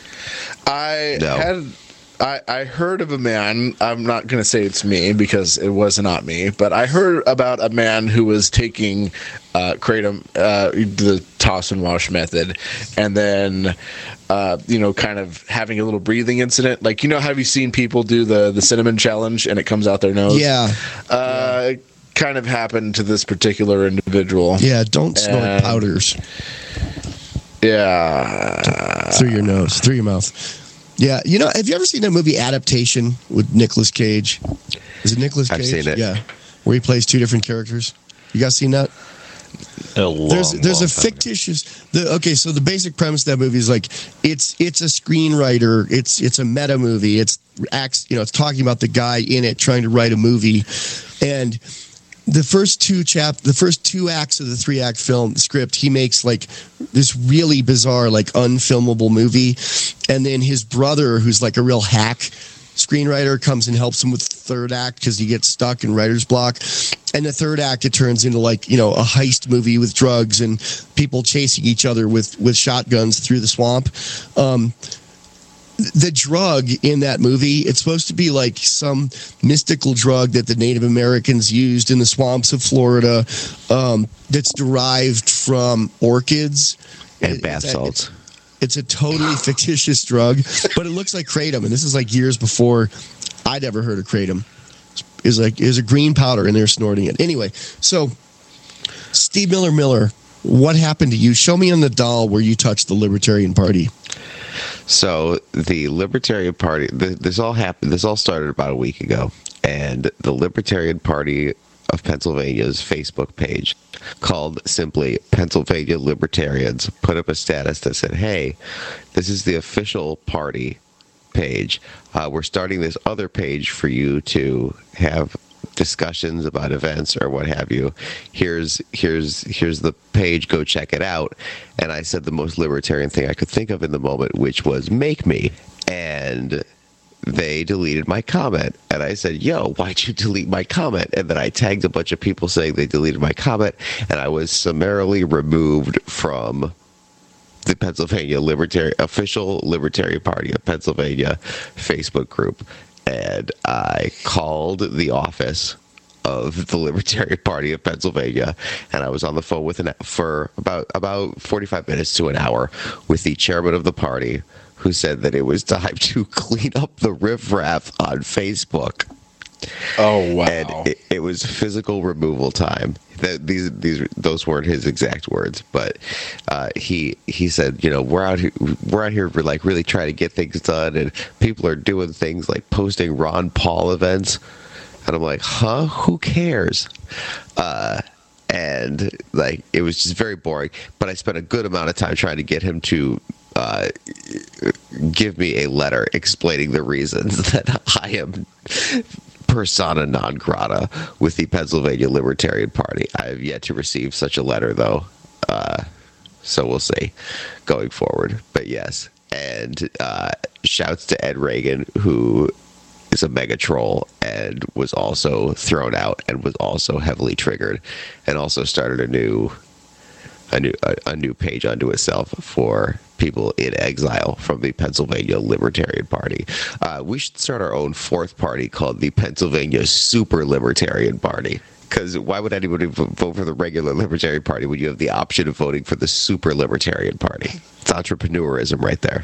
I No. had I, I heard of a man, I'm not going to say it's me because it was not me, but I heard about a man who was taking uh, kratom, uh, the toss and wash method, and then, uh, you know, kind of having a little breathing incident. Like, you know, have you seen people do the, the cinnamon challenge and it comes out their nose? Yeah. Uh, it kind of happened to this particular individual. Yeah, don't snort And- powders Yeah. through your nose, through your mouth. Yeah, you know, have you ever seen that movie Adaptation with Nicolas Cage? Is it Nicolas Cage? I've seen it. Yeah, where he plays two different characters. You guys seen that? A long, there's there's long a time fictitious. The, okay, so the basic premise of that movie is like it's it's a screenwriter. It's it's a meta movie. It's acts. You know, it's talking about the guy in it trying to write a movie, and the first two chap, the first two acts of the three act film script, he makes like this really bizarre, like unfilmable movie, and then his brother, who's like a real hack screenwriter, comes and helps him with the third act because he gets stuck in writer's block. And the third act, it turns into like, you know, a heist movie with drugs and people chasing each other with, with shotguns through the swamp. Um, the drug in that movie, it's supposed to be like some mystical drug that the Native Americans used in the swamps of Florida, um, that's derived from orchids. And bath salts. It's a totally fictitious drug, but it looks like kratom, and this is like years before I'd ever heard of kratom. It was like it was a green powder, and they're snorting it. Anyway, so Steve Miller Miller, what happened to you? Show me on the doll where you touched the Libertarian Party. So the Libertarian Party, this all happened. This all started about a week ago, and the Libertarian Party of Pennsylvania's Facebook page, called simply Pennsylvania Libertarians, put up a status that said, hey, this is the official party page. Uh, we're starting this other page for you to have discussions about events or what have you. Here's here's here's the page, go check it out. And I said the most libertarian thing I could think of in the moment, which was make me. And they deleted my comment. And I said, yo, why'd you delete my comment? And then I tagged a bunch of people saying they deleted my comment, and I was summarily removed from the Pennsylvania Libertarian, official Libertarian Party of Pennsylvania Facebook group. And I called the office of the Libertarian Party of Pennsylvania, and I was on the phone with an for about about forty-five minutes to an hour with the chairman of the party, who said that it was time to clean up the riffraff on Facebook. Oh wow! And it, it was physical removal time. That these these those weren't his exact words, but uh, he he said, you know, we're out here we're out here for like really trying to get things done, and people are doing things like posting Ron Paul events, and I'm like, huh? Who cares? Uh, and like it was just very boring. But I spent a good amount of time trying to get him to uh, give me a letter explaining the reasons that I am persona non grata with the Pennsylvania Libertarian Party. I have yet to receive such a letter, though, uh, so we'll see going forward. But yes, and uh, shouts to Ed Reagan, who is a mega troll and was also thrown out and was also heavily triggered, and also started a new a new a, a new page unto itself for people in exile from the Pennsylvania Libertarian Party. Uh, we should start our own fourth party called the Pennsylvania Super Libertarian Party. Because why would anybody vote for the regular Libertarian Party when you have the option of voting for the Super Libertarian Party? It's entrepreneurism right there.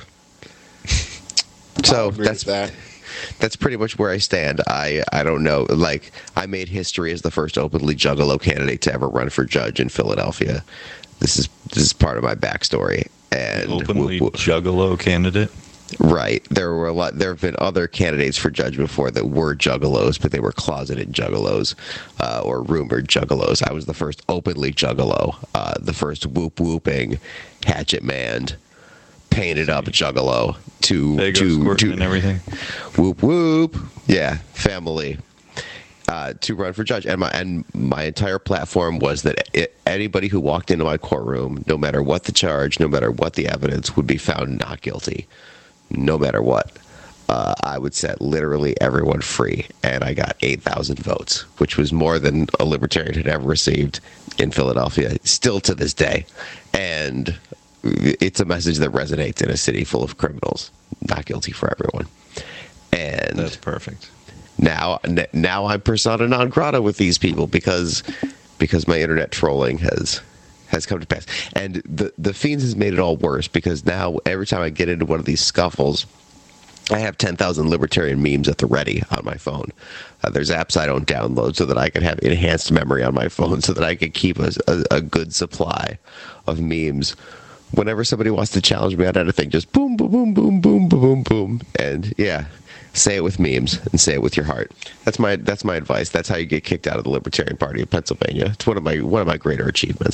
So that's that. That's pretty much where I stand. I, I don't know. Like, I made history as the first openly Juggalo candidate to ever run for judge in Philadelphia. This is this is part of my backstory. And openly w- w- Juggalo candidate. Right. There were a lot. There have been other candidates for judge before that were juggalos, but they were closeted juggalos uh, or rumored juggalos. I was the first openly juggalo, uh, the first whoop whooping, hatchet manned, painted up juggalo to to to and everything. Whoop whoop. Yeah, family. Uh, to run for judge, and my and my entire platform was that it, anybody who walked into my courtroom, no matter what the charge, no matter what the evidence, would be found not guilty, no matter what. Uh, I would set literally everyone free, and I got eight thousand votes, which was more than a libertarian had ever received in Philadelphia, still to this day. And it's a message that resonates in a city full of criminals. Not guilty for everyone. And that's perfect. Now, now I'm persona non grata with these people because because my internet trolling has has come to pass. And the the Fiends has made it all worse because now every time I get into one of these scuffles, I have ten thousand libertarian memes at the ready on my phone. Uh, there's apps I don't download so that I can have enhanced memory on my phone so that I can keep a, a, a good supply of memes. Whenever somebody wants to challenge me on anything, just boom, boom, boom, boom, boom, boom, boom. And yeah. Say it with memes and say it with your heart. That's my that's my advice. That's how you get kicked out of the Libertarian Party of Pennsylvania. It's one of my one of my greater achievements.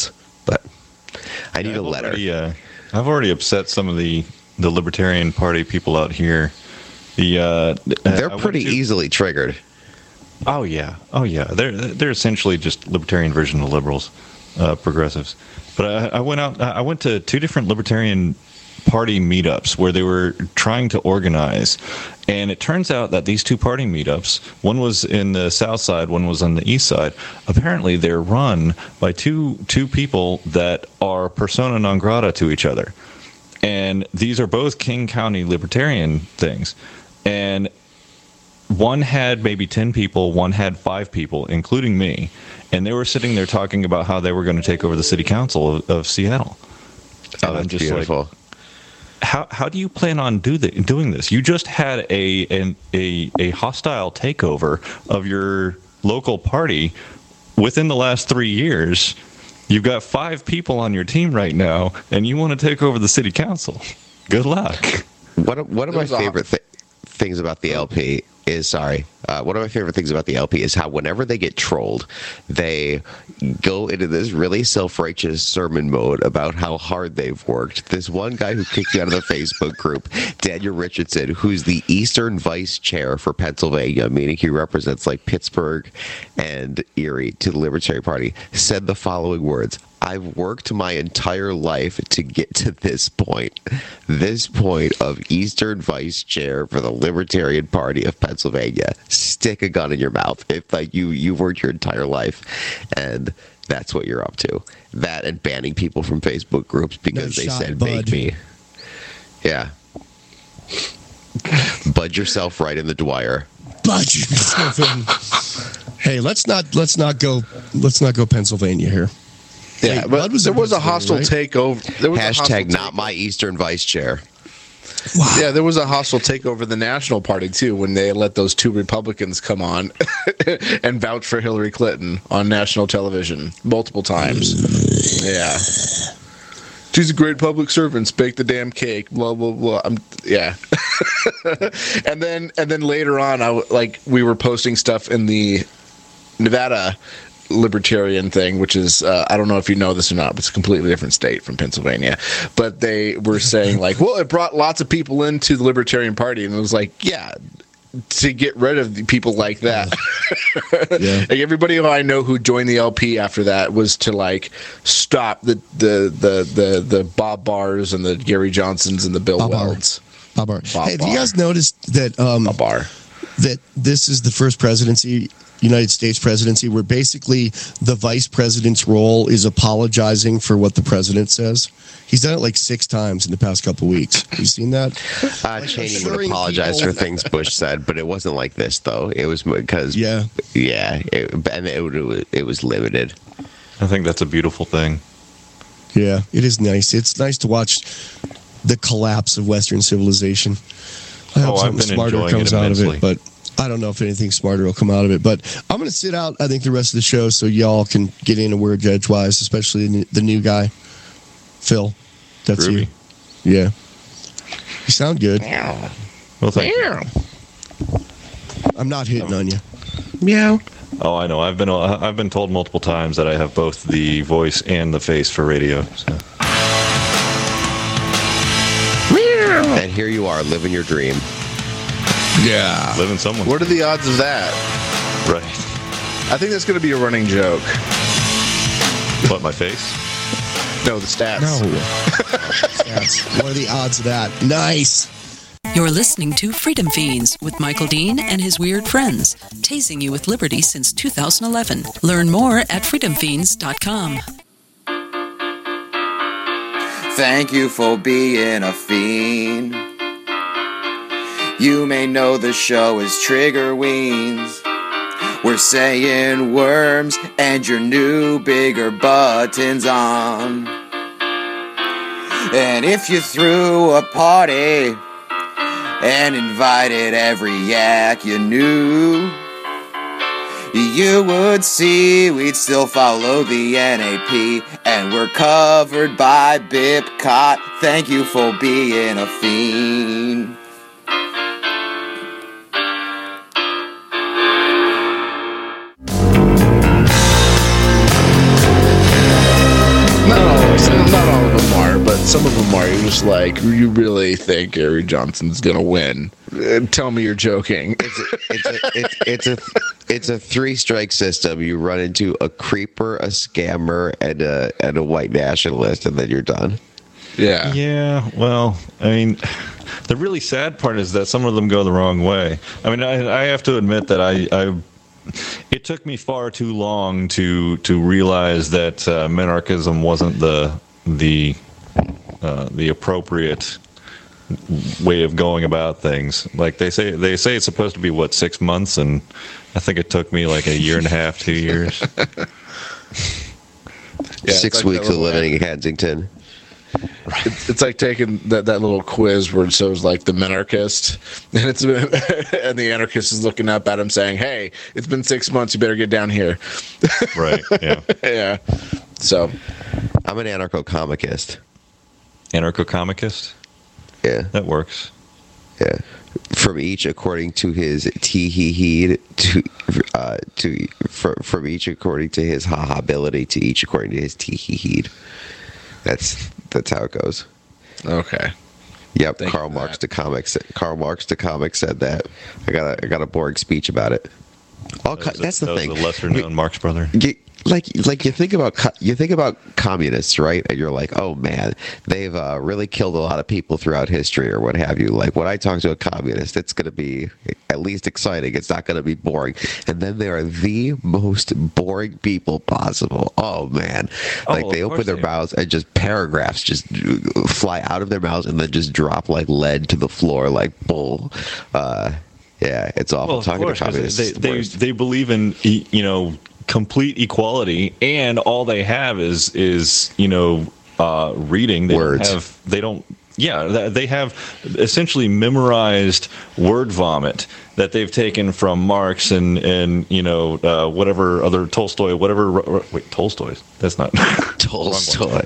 but I need I've a letter. Already, uh, I've already upset some of the, the Libertarian Party people out here. The uh, They're I pretty to, easily triggered. Oh yeah, oh yeah. They're they're essentially just libertarian version of liberals, uh, progressives. But I, I went out. I went to two different Libertarian Party meetups where they were trying to organize, and it turns out that these two party meetups, one was in the south side, one was on the east side. Apparently, they're run by two two people that are persona non grata to each other, and these are both King County Libertarian things, and one had maybe ten people, one had five people, including me, and they were sitting there talking about how they were going to take over the city council of, of Seattle. Oh, and that's I'm just beautiful. Like, how how do you plan on do the, doing this? You just had a an, a a hostile takeover of your local party within the last three years. You've got five people on your team right now, and you want to take over the city council. Good luck. One of, one of my favorite th- things about the L P is, sorry, uh, one of my favorite things about the L P is how whenever they get trolled, they go into this really self-righteous sermon mode about how hard they've worked. This one guy who kicked you out of the Facebook group, Daniel Richardson, who's the Eastern Vice Chair for Pennsylvania, meaning he represents like Pittsburgh and Erie to the Libertarian Party, said the following words: I've worked my entire life to get to this point. This point of Eastern Vice Chair for the Libertarian Party of Pennsylvania. Stick a gun in your mouth. If like you you've worked your entire life, and that's what you're up to. That and banning people from Facebook groups because No they shot, said bud. make me. Yeah. Bud yourself right in the Dwyer. Bud yourself in. Hey, let's not let's not go let's not go Pennsylvania here. Yeah, Hey, but Bud was there in was a Pennsylvania, hostile right? takeover. There was a hostile Hashtag not takeover. my Eastern Vice Chair. Wow. Yeah, there was a hostile takeover of the National Party, too, when they let those two Republicans come on and vouch for Hillary Clinton on national television multiple times. Yeah. She's a great public servant. Bake the damn cake. Blah, blah, blah. I'm, yeah. and then and then later on, I, w- like we were posting stuff in the Nevada Libertarian thing, which is uh, I don't know if you know this or not, but it's a completely different state from Pennsylvania. But they were saying like, well, it brought lots of people into the Libertarian Party, and it was like, yeah, to get rid of the people like that. Yeah. Like everybody who I know who joined the L P after that was to like stop the the the the, the Bob Barrs and the Gary Johnsons and the Bill Bob Barr. Welds. Bob Barr. Bob Hey, have you Barr. guys noticed that um, Bob Barr. that this is the first presidency, United States presidency, where basically the vice president's role is apologizing for what the president says? He's done it like six times in the past couple weeks. You seen that? Uh, Like Cheney would assuring apologize people- for things Bush said, but it wasn't like this, though. It was because, Yeah. yeah, it, and it, it, it was limited. I think that's a beautiful thing. Yeah, it is nice. It's nice to watch the collapse of Western civilization. I hope Oh, I've something been smarter enjoying comes it out of immensely. it, but I don't know if anything smarter will come out of it. But I'm going to sit out, I think, the rest of the show so y'all can get in a word edgewise, especially the new- the new guy, Phil. That's Groovy. you. Yeah. You sound good. Well, thank you. I'm not hitting on you. Meow. Oh, I know. I've been I've been told multiple times that I have both the voice and the face for radio. So. And here you are, living your dream. Yeah. Living someone. What are the odds of that? Right. I think that's going to be a running joke. What, my face? No, the stats. No. Stats. What are the odds of that? Nice. You're listening to Freedom Fiends with Michael Dean and his weird friends, tasing you with liberty since two thousand eleven. Learn more at freedom fiends dot com. Thank you for being a fiend. You may know the show is Trigger Weens. We're saying worms and your new bigger buttons on. And if you threw a party and invited every yak you knew, you would see we'd still follow the N A P, and we're covered by Bipcot. Thank you for being a fiend. No, Some of them are you're just like, you really think Gary Johnson's gonna win? Uh, tell me you're joking. It's a, it's a, it's, it's a, it's a three strike system. You run into a creeper, a scammer, and a and a white nationalist, and then you're done. Yeah. Yeah. Well, I mean, the really sad part is that some of them go the wrong way. I mean, I, I have to admit that I, I, it took me far too long to to realize that uh, minarchism wasn't the the uh, the appropriate way of going about things. Like they say, they say it's supposed to be what, six months, and I think it took me like a year and a half, two years. Yeah, Six like weeks of living in Kensington. Right. It's, it's like taking that, that little quiz where it shows like the minarchist, and it's and the anarchist is looking up at him saying, "Hey, it's been six months. You better get down here." Right. Yeah. Yeah. So, I'm an anarcho-comicist. Anarcho-comicist? Yeah. That works. Yeah. From each according to his tee-hee-hee, to uh, to from, from each according to his ha-ha ability, to each according to his tee-hee-hee. That's that's how it goes. Okay. Yep. Thank Karl Marx the comics. Karl Marx the comic said that. I got a I got a boring speech about it. All that that's a, the that thing. Was a lesser known Marx brother. You, like like you think about you think about communists, right? And you're like, oh man, they've uh, really killed a lot of people throughout history, or what have you. Like when I talk to a communist, it's going to be at least exciting. It's not going to be boring. And then they are the most boring people possible. Oh man, like oh, they open their they mouths and just paragraphs just fly out of their mouths and then just drop like lead to the floor, like bull. Uh, yeah, it's awful. Well, Talking course, to communists, they they, the they believe in, you know, complete equality, and all they have is is you know uh, reading. They Words. Don't have, they don't. Yeah, they have essentially memorized word vomit that they've taken from Marx and and you know uh, whatever other Tolstoy, whatever. Wait, Tolstoy? That's not Tolstoy.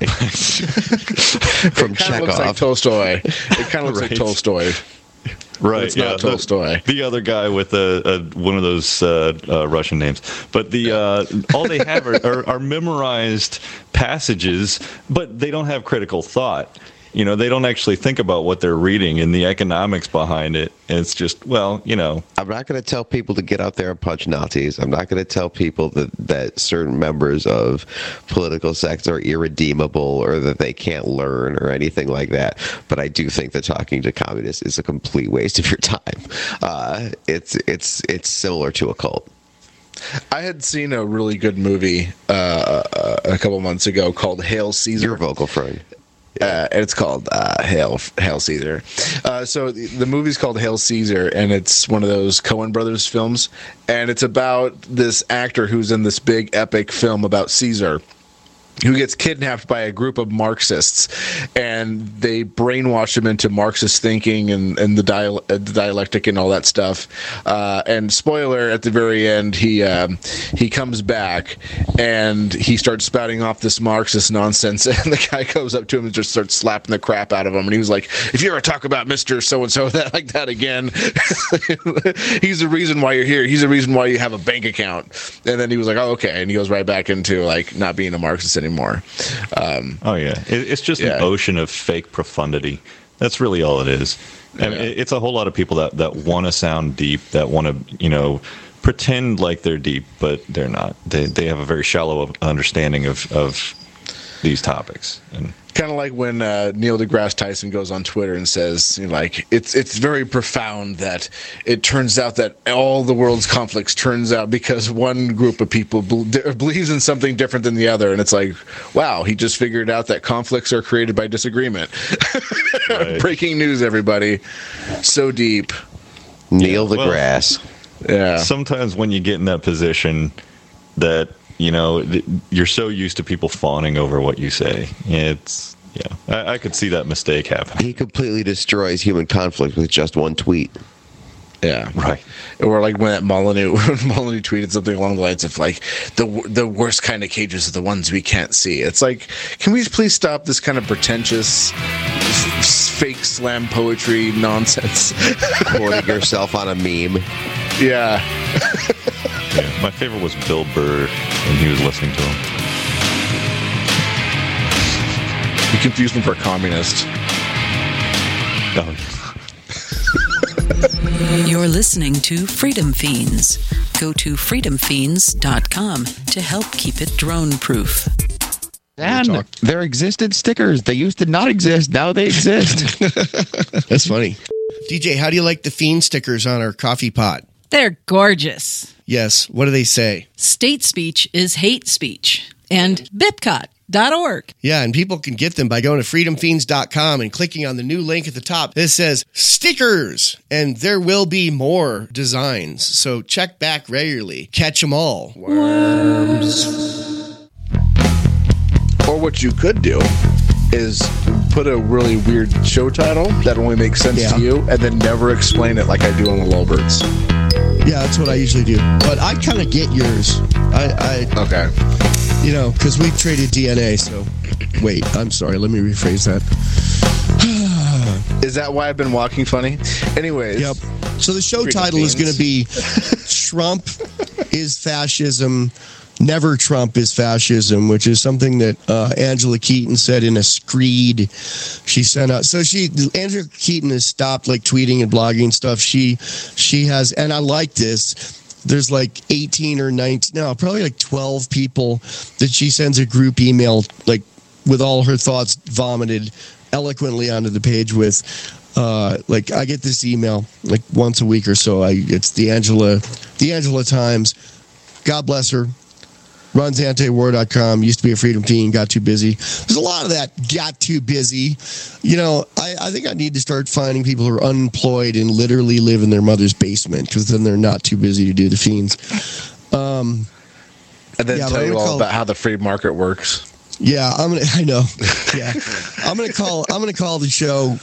From it kind of Chekhov. looks like Tolstoy. It kind of looks Right. like Tolstoy. Right, It's not yeah, Tolstoy. The, the other guy with a, a one of those uh, uh, Russian names, but the uh, all they have are, are, are memorized passages, but they don't have critical thought. You know, they don't actually think about what they're reading and the economics behind it. And it's just, well, you know. I'm not going to tell people to get out there and punch Nazis. I'm not going to tell people that, that certain members of political sects are irredeemable or that they can't learn or anything like that. But I do think that talking to communists is a complete waste of your time. Uh, it's it's it's similar to a cult. I had seen a really good movie uh, a couple months ago called Hail Caesar. Your vocal friend. Uh, it's called uh, Hail Hail Caesar. Uh, so the, the movie's called Hail Caesar, and it's one of those Coen Brothers films, and it's about this actor who's in this big epic film about Caesar, who gets kidnapped by a group of Marxists, and they brainwash him into Marxist thinking and, and the, dial- the dialectic and all that stuff. Uh, and spoiler, at the very end, he um, he comes back, and he starts spouting off this Marxist nonsense, and the guy goes up to him and just starts slapping the crap out of him. And he was like, if you ever talk about Mister So-and-so that like that again, he's the reason why you're here. He's the reason why you have a bank account. And then he was like, oh, okay. And he goes right back into like not being a Marxist anymore. Anymore. Um, oh yeah, it, it's just yeah. an ocean of fake profundity. That's really all it is. I mean, Yeah. it, it's a whole lot of people that, that want to sound deep, that want to, you know, pretend like they're deep, but they're not. They they have a very shallow understanding of, of these topics. And kind of like when uh, Neil deGrasse Tyson goes on Twitter and says, you know, like, it's it's very profound that it turns out that all the world's conflicts turns out because one group of people be- believes in something different than the other. And it's like, wow, he just figured out that conflicts are created by disagreement. Right. Breaking news, everybody. So deep. Neil Yeah, well, deGrasse. Yeah. sometimes when you get in that position that, you know, th- you're so used to people fawning over what you say. It's, yeah, I, I could see that mistake happening. He completely destroys human conflict with just one tweet. Yeah. Right. Or like when that Molyneux, Molyneux tweeted something along the lines of like, the the worst kind of cages are the ones we can't see. It's like, can we please stop this kind of pretentious, s- fake slam poetry nonsense? Quoting yourself on a meme. Yeah. Yeah, my favorite was Bill Burr when he was listening to him. You confused him for a communist. Oh. You're listening to Freedom Fiends. Go to freedom fiends dot com to help keep it drone-proof. And there existed stickers. They used to not exist. Now they exist. That's funny. D J, how do you like the Fiend stickers on our coffee pot? They're gorgeous. Yes. What do they say? State speech is hate speech. And bipcot dot org. Yeah, and people can get them by going to freedom fiends dot com and clicking on the new link at the top that says stickers. And there will be more designs. So check back regularly. Catch them all. Worms. Or what you could do is put a really weird show title that only makes sense Yeah. to you and then never explain it like I do on the Lowbirds. Yeah, that's what I usually do. But I kind of get yours. I, I Okay. You know, because we've traded D N A, so... Wait, I'm sorry. Let me rephrase that. Is that why I've been walking funny? Anyways. Yep. So the show Freedom title is going to be Fiends. Trump is Fascism, Never Trump is Fascism, which is something that uh, Angela Keaton said in a screed she sent out. So she, Angela Keaton has stopped like tweeting and blogging stuff. She, she has, and I like this. There's like eighteen or nineteen, no, probably like twelve people that she sends a group email, like with all her thoughts vomited eloquently onto the page with. Uh, like I get this email like once a week or so. I it's the Angela, the Angela Times. God bless her. Runs anti war dot com. Used to be a freedom fiend. Got too busy. There's a lot of that. Got too busy. You know, I, I think I need to start finding people who are unemployed and literally live in their mother's basement because then they're not too busy to do the fiends. Um, And then yeah, tell but I'm you gonna all call- about how the free market works. Yeah, I'm gonna. I know. Yeah, I'm gonna call. I'm gonna call the show.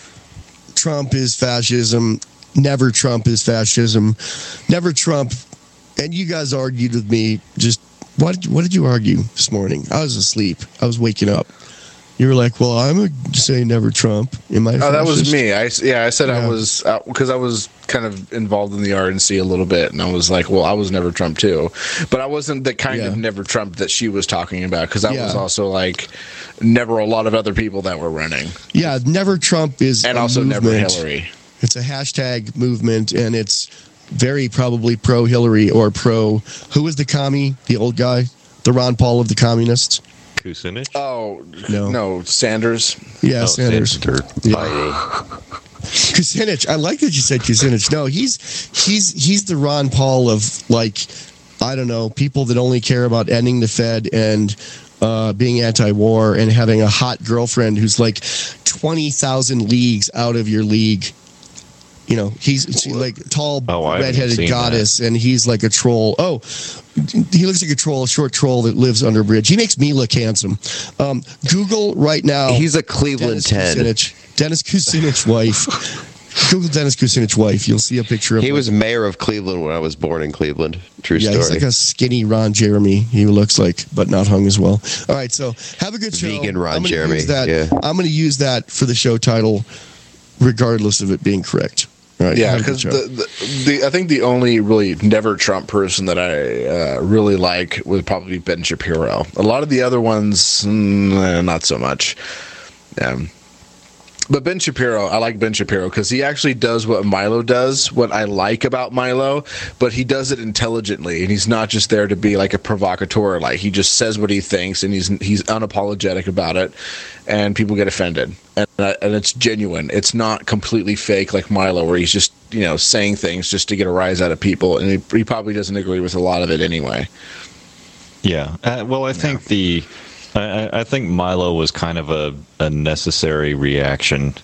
Trump is fascism. Never Trump is fascism. Never Trump. And you guys argued with me. Just what? What did you argue this morning? I was asleep. I was waking up. You were like, "Well, I'm gonna say never Trump." Am I? Oh, that was fascist? me. I yeah, I said Yeah. I was because I was kind of involved in the R N C a little bit, and I was like, well, I was never Trump too, but I wasn't the kind Yeah. of never Trump that she was talking about because I Yeah. was also like never a lot of other people that were running, Yeah, never Trump is and a also never movement. Hillary. It's a hashtag movement, and it's very probably pro Hillary or pro. Who was the commie? The old guy, the Ron Paul of the communists. Kucinich? Oh No. no, Sanders. Yeah, Oh, Sanders. Senator Yeah. Biden. Kucinich. I like that you said Kucinich. No, he's he's he's the Ron Paul of like I don't know people that only care about ending the Fed and uh, being anti-war and having a hot girlfriend who's like twenty thousand leagues out of your league. You know, he's she's like tall, Oh, I haven't redheaded seen goddess, and he's like a troll. Oh, he looks like a troll, a short troll that lives under a bridge. He makes me look handsome. Um, Google right now. He's a Cleveland Dennis ten. Kucinich. Dennis Kucinich wife. Google Dennis Kucinich wife. You'll see a picture of He him. was mayor of Cleveland when I was born in Cleveland. True Yeah, story. he's like a skinny Ron Jeremy. He looks like, but not hung as well. All right, so have a good show. Vegan Ron I'm gonna Jeremy, Use that, yeah. I'm going to use that for the show title, regardless of it being correct. All right, Yeah, have a good because show. the, the, the I think the only really never Trump person that I uh, really like would probably be Ben Shapiro. A lot of the other ones, mm, eh, not so much. Um, but Ben Shapiro, I like Ben Shapiro because he actually does what Milo does, what I like about Milo, but he does it intelligently, and he's not just there to be like a provocateur. Like he just says what he thinks, and he's he's unapologetic about it, and people get offended, and uh, and it's genuine. It's not completely fake like Milo, where he's just you know saying things just to get a rise out of people, and he, he probably doesn't agree with a lot of it anyway. Yeah. Uh, well, I think the I, I think Milo was kind of a, a necessary reaction,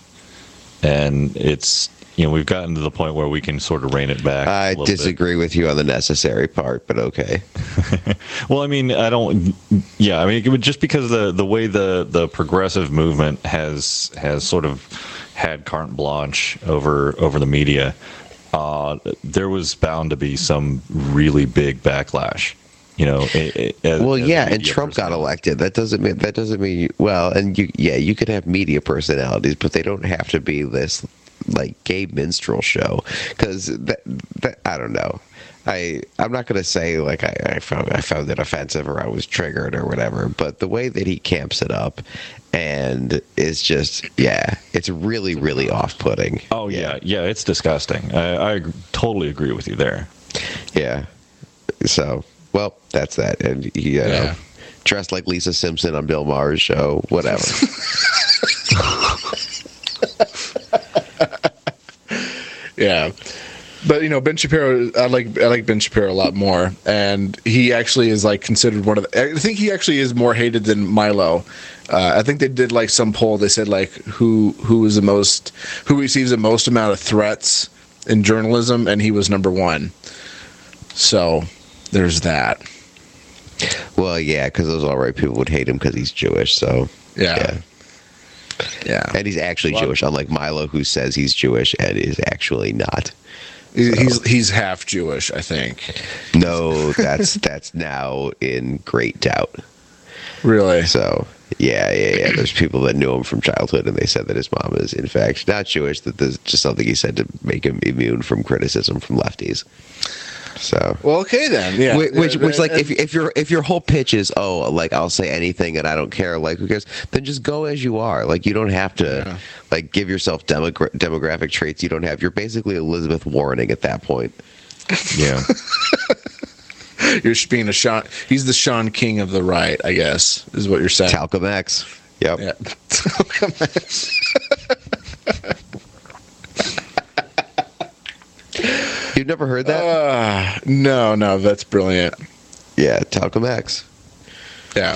and it's you know we've gotten to the point where we can sort of rein it back. I a little disagree with you on the necessary part, but okay. bit. Well, I mean, I don't. Yeah, I mean, it would, just because the the way the the progressive movement has has sort of had carte blanche over over the media, uh, there was bound to be some really big backlash. You know, it, it, as, Well, as yeah, a and media Trump got person. elected. That doesn't mean that doesn't mean well, and you yeah, you could have media personalities, but they don't have to be this like gay minstrel show, because that, that I don't know. I I'm not gonna say like I, I found I found it offensive or I was triggered or whatever, but the way that he camps it up and is just yeah, it's really really off-putting. Oh yeah, yeah, it's disgusting. I, I totally agree with you there. Yeah. So well, that's that, and he uh, yeah. dressed like Lisa Simpson on Bill Maher's show, whatever. Yeah. But you know, Ben Shapiro, I like I like Ben Shapiro a lot more, and he actually is like considered one of the. I think he actually is more hated than Milo. Uh, I think they did like some poll. They said like who who is the most who receives the most amount of threats in journalism, and he was number one. So there's that. Well, yeah, because those alt-right people would hate him because he's Jewish. So yeah. yeah. Yeah. And he's actually well, Jewish, unlike Milo, who says he's Jewish and is actually not. So. He's he's half Jewish, I think. No, that's that's now in great doubt. Really? So, yeah, yeah, yeah. There's people that knew him from childhood, and they said that his mom is, in fact, not Jewish, that there's just something he said to make him immune from criticism from lefties. So well, okay then. Yeah. Which, which, which like, if if your if your whole pitch is, oh, like I'll say anything and I don't care, like who cares? Then just go as you are. Like you don't have to, yeah. like give yourself demogra- demographic traits you don't have. You're basically Elizabeth Warrening at that point. Yeah. You're being a Sean. He's the Sean King of the right, I guess, is what you're saying. Talcum X. Yep. Yeah. Talcum X. You've never heard that? Uh, no, no, that's brilliant. Yeah, Talcum X. Yeah.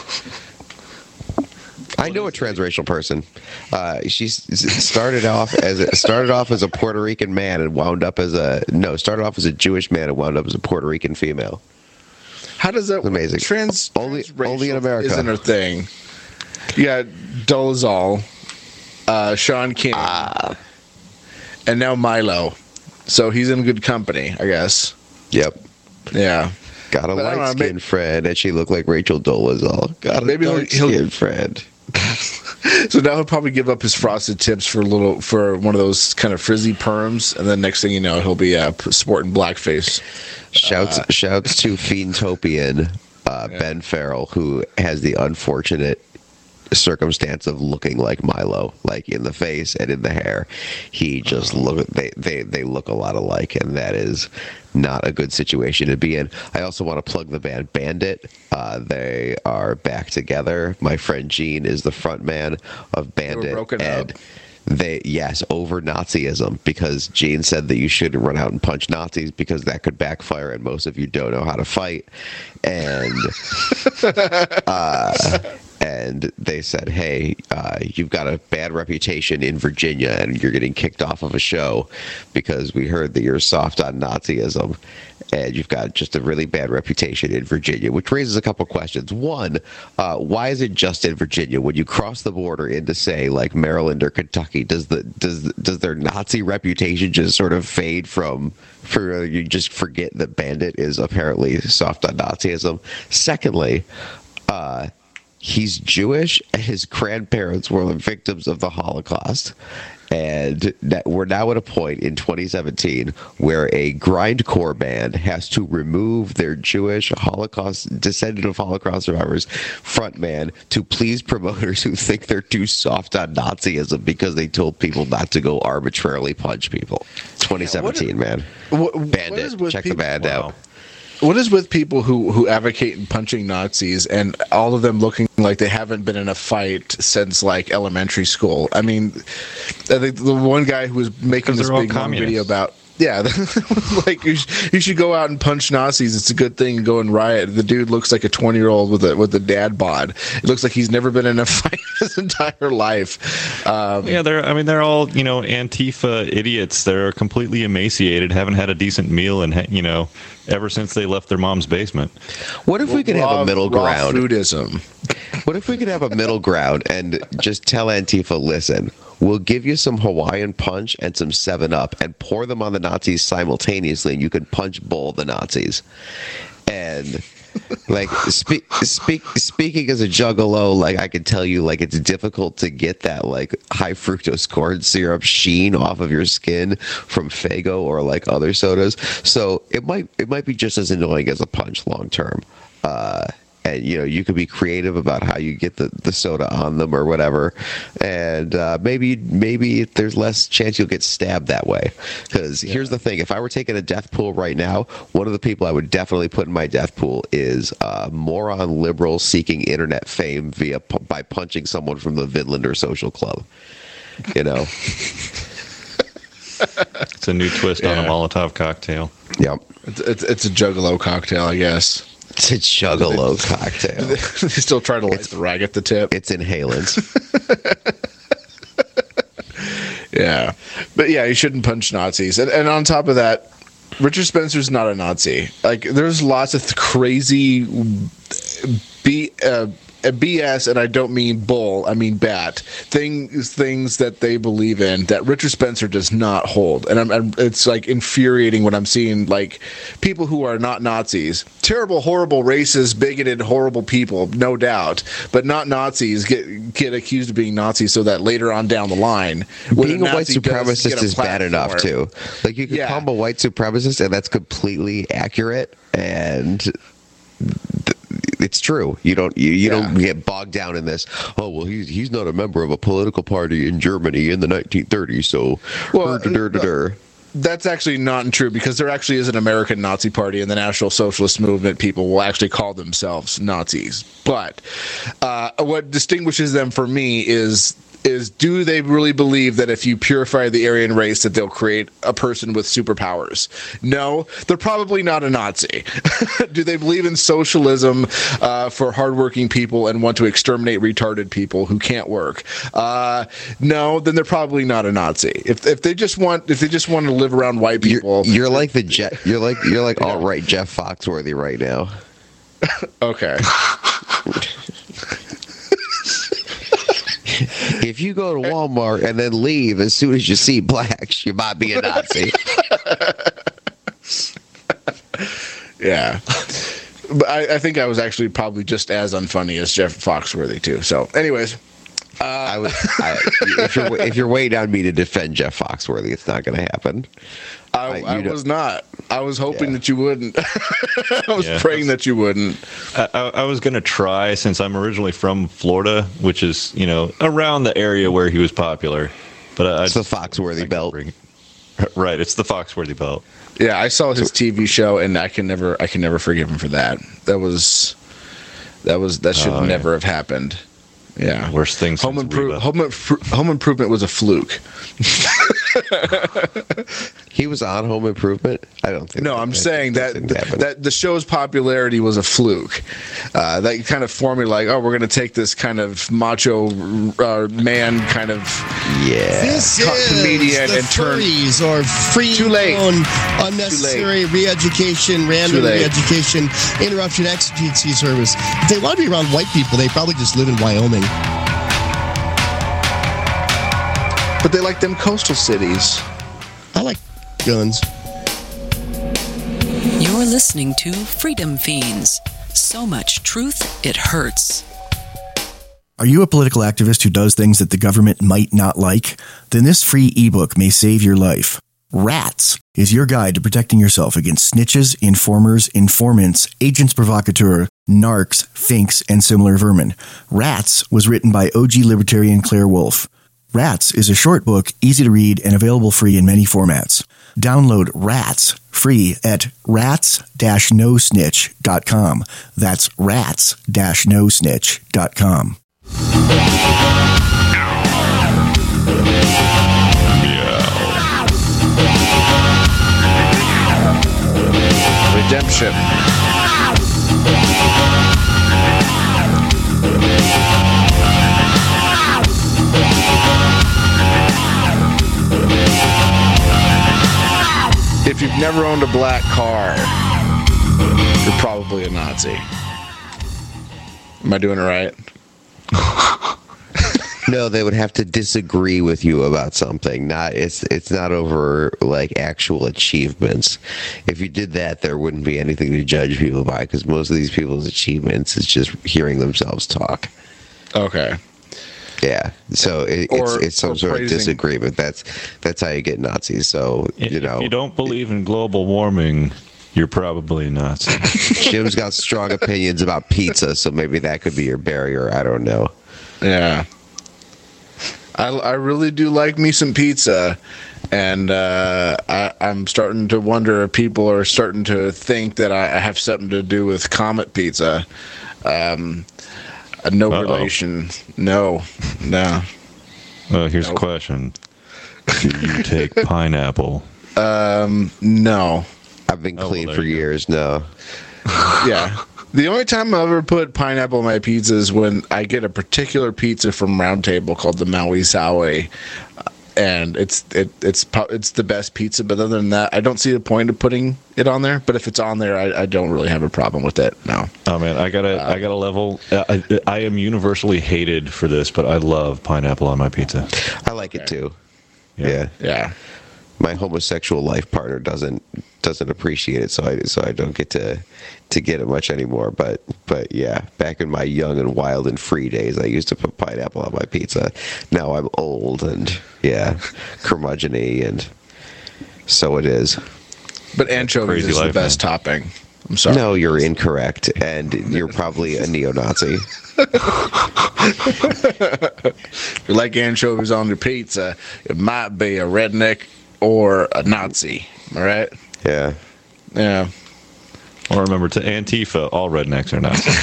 I know a transracial person. Uh, she started off as a, started off as a Puerto Rican man and wound up as a no. Started off as a Jewish man and wound up as a Puerto Rican female. How does that? It's amazing. Trans only only in America isn't her thing. Yeah, Dolezal, uh, Sean King, uh, and now Milo. So he's in good company, I guess. Yep. Yeah. Got a light skinned friend, and she looked like Rachel Dolezal. Got a maybe dark skinned friend. So now he'll probably give up his frosted tips for a little for one of those kind of frizzy perms, and then next thing you know, he'll be uh, sporting blackface. Shouts uh, shouts to Fientopian uh, yeah. Ben Farrell, who has the unfortunate circumstance of looking like Milo, like in the face and in the hair. He just look they, they they look a lot alike, and that is not a good situation to be in. I also want to plug the band Bandit. Uh, they are back together. My friend Gene is the front man of Bandit. They were broken and up. They yes, over Nazism, because Gene said that you shouldn't run out and punch Nazis because that could backfire, and most of you don't know how to fight. And uh And they said, hey, uh, you've got a bad reputation in Virginia and you're getting kicked off of a show because we heard that you're soft on Nazism and you've got just a really bad reputation in Virginia, which raises a couple questions. One, uh, why is it just in Virginia? When you cross the border into, say, like Maryland or Kentucky, does the does does their Nazi reputation just sort of fade from, for uh, you just forget that Bandit is apparently soft on Nazism? Secondly, uh, he's Jewish, and his grandparents were the victims of the Holocaust. And that we're now at a point in twenty seventeen where a grindcore band has to remove their Jewish Holocaust, descendant of Holocaust survivors, frontman to please promoters who think they're too soft on Nazism because they told people not to go arbitrarily punch people. twenty seventeen, what, man. What, Bandit. What Check people, the band wow. out. What is with people who, who advocate in punching Nazis and all of them looking like they haven't been in a fight since like elementary school? I mean, I think the one guy who was making this big long video about, yeah, like you, sh- you should go out and punch Nazis. It's a good thing and go and riot. The dude looks like a twenty year old with a with a dad bod. It looks like he's never been in a fight his entire life. Um, yeah, they're. I mean, they're all you know Antifa idiots. They're completely emaciated, haven't had a decent meal, and you know. Ever since they left their mom's basement. What if we could raw, have a middle ground? Foodism. What if we could have a middle ground and just tell Antifa, listen, we'll give you some Hawaiian Punch and some seven up and pour them on the Nazis simultaneously, and you can punch bowl the Nazis. And like speak, speak, speaking as a juggalo, like I can tell you, like it's difficult to get that like high fructose corn syrup sheen off of your skin from Faygo or like other sodas. So it might it might be just as annoying as a punch long term. Uh, and you know you could be creative about how you get the, the soda on them or whatever, and uh, maybe maybe there's less chance you'll get stabbed that way. Because yeah. here's the thing: if I were taking a death pool right now, one of the people I would definitely put in my death pool is uh, moron liberal seeking internet fame via by punching someone from the Vidlander Social Club. You know, it's a new twist yeah. on a Molotov cocktail. Yep, it's, it's it's a Juggalo cocktail, I guess. It's a Juggalo cocktail. They still try to light it's, the rag at the tip. It's inhalants. Yeah. But yeah, you shouldn't punch Nazis. And, and on top of that, Richard Spencer's not a Nazi. Like, there's lots of th- crazy B, uh, B S, and I don't mean bull, I mean bat, things things that they believe in that Richard Spencer does not hold. And I'm, I'm, it's like infuriating when I'm seeing like people who are not Nazis, terrible, horrible, racist, bigoted, horrible people, no doubt, but not Nazis, get get accused of being Nazis so that later on down the line, being a, a white supremacist is bad enough too. Like you could yeah. call him a white supremacist, and that's completely accurate, and th- it's true. You don't you, you yeah. don't get bogged down in this. Oh well, he's he's not a member of a political party in Germany in the nineteen thirties. So well, that's actually not true, because there actually is an American Nazi Party, and the National Socialist Movement people will actually call themselves Nazis. But uh, what distinguishes them for me is. is do they really believe that if you purify the Aryan race that they'll create a person with superpowers? No, they're probably not a Nazi. Do they believe in socialism uh, for hardworking people and want to exterminate retarded people who can't work? Uh, no, then they're probably not a Nazi. If if they just want if they just want to live around white people, you're, you're like the Je- you're like you're like all right Jeff Foxworthy right now. Okay. If you go to Walmart and then leave as soon as you see blacks, you might be a Nazi. Yeah. But I, I think I was actually probably just as unfunny as Jeff Foxworthy, too. So, anyways. Uh, I would, I, if, you're, if you're waiting on me to defend Jeff Foxworthy, it's not going to happen. I, I, I was not. I was hoping yeah. that you wouldn't. I was yeah. praying that you wouldn't. I, I, I was going to try, since I'm originally from Florida, which is, you know, around the area where he was popular. But I, it's I, the Foxworthy belt. Bring, right, it's the Foxworthy belt. Yeah, I saw his T V show, and I can never, I can never forgive him for that. That was, that was, that should oh, never yeah. have happened. Yeah, worst things. Home, Impro- Home, Impro- Home Improvement was a fluke. He was on Home Improvement? I don't think. No, I'm saying that that, that the show's popularity was a fluke. Uh, that kind of formula, like, oh, we're going to take this kind of macho uh, man kind of yeah this comedian is the and turn furries or free too late. unnecessary too late. re-education, random re-education, interruption exigency service. If they want to be around white people, they probably just live in Wyoming. But they like them coastal cities. I like guns. You're listening to Freedom Fiends. So much truth, it hurts. Are you a political activist who does things that the government might not like? Then this free ebook may save your life. Rats is your guide to protecting yourself against snitches, informers, informants, agents provocateur, narcs, finks, and similar vermin. Rats was written by O G libertarian Claire Wolfe. Rats is a short book, easy to read, and available free in many formats. Download Rats free at rats dash no snitch dot com. That's rats dash no snitch dot com. Redemption. If you've never owned a black car, you're probably a Nazi. Am I doing it right? No, they would have to disagree with you about something. Not it's it's not over like actual achievements. If you did that, there wouldn't be anything to judge people by, because most of these people's achievements is just hearing themselves talk. Okay. Yeah, so it, Or- it's it's some or sort praising- of disagreement. That's that's how you get Nazis. So you know, If you don't believe in global warming, you're probably a Nazi. Jim's got strong opinions about pizza, so maybe that could be your barrier. I don't know. Yeah. I, I really do like me some pizza, and uh, I, I'm starting to wonder if people are starting to think that I, I have something to do with Comet Pizza. Um, uh, no Uh-oh. relation. No, no. Well, here's Nope. a question: do you take pineapple? Um, no. I've been Oh, clean well, for there you go. years. No. Yeah. The only time I ever put pineapple on my pizza is when I get a particular pizza from Round Table called the Maui Saue, and it's it, it's po- it's the best pizza. But other than that, I don't see the point of putting it on there. But if it's on there, I, I don't really have a problem with it. No. Oh man, I gotta, I gotta level. I, I am universally hated for this, but I love pineapple on my pizza. I like it too. Yeah. Yeah. My homosexual life partner doesn't doesn't appreciate it, so I so I don't get to to get it much anymore. But but yeah, back in my young and wild and free days, I used to put pineapple on my pizza. Now I'm old and yeah, curmudgeon-y, and so it is. But anchovies Crazy is the life, best topping. I'm sorry. No, you're incorrect, and you're probably a neo-Nazi. If you like anchovies on your pizza, it might be a redneck or a Nazi. All right. Yeah. Yeah. Or remember, to Antifa, all rednecks are Nazis.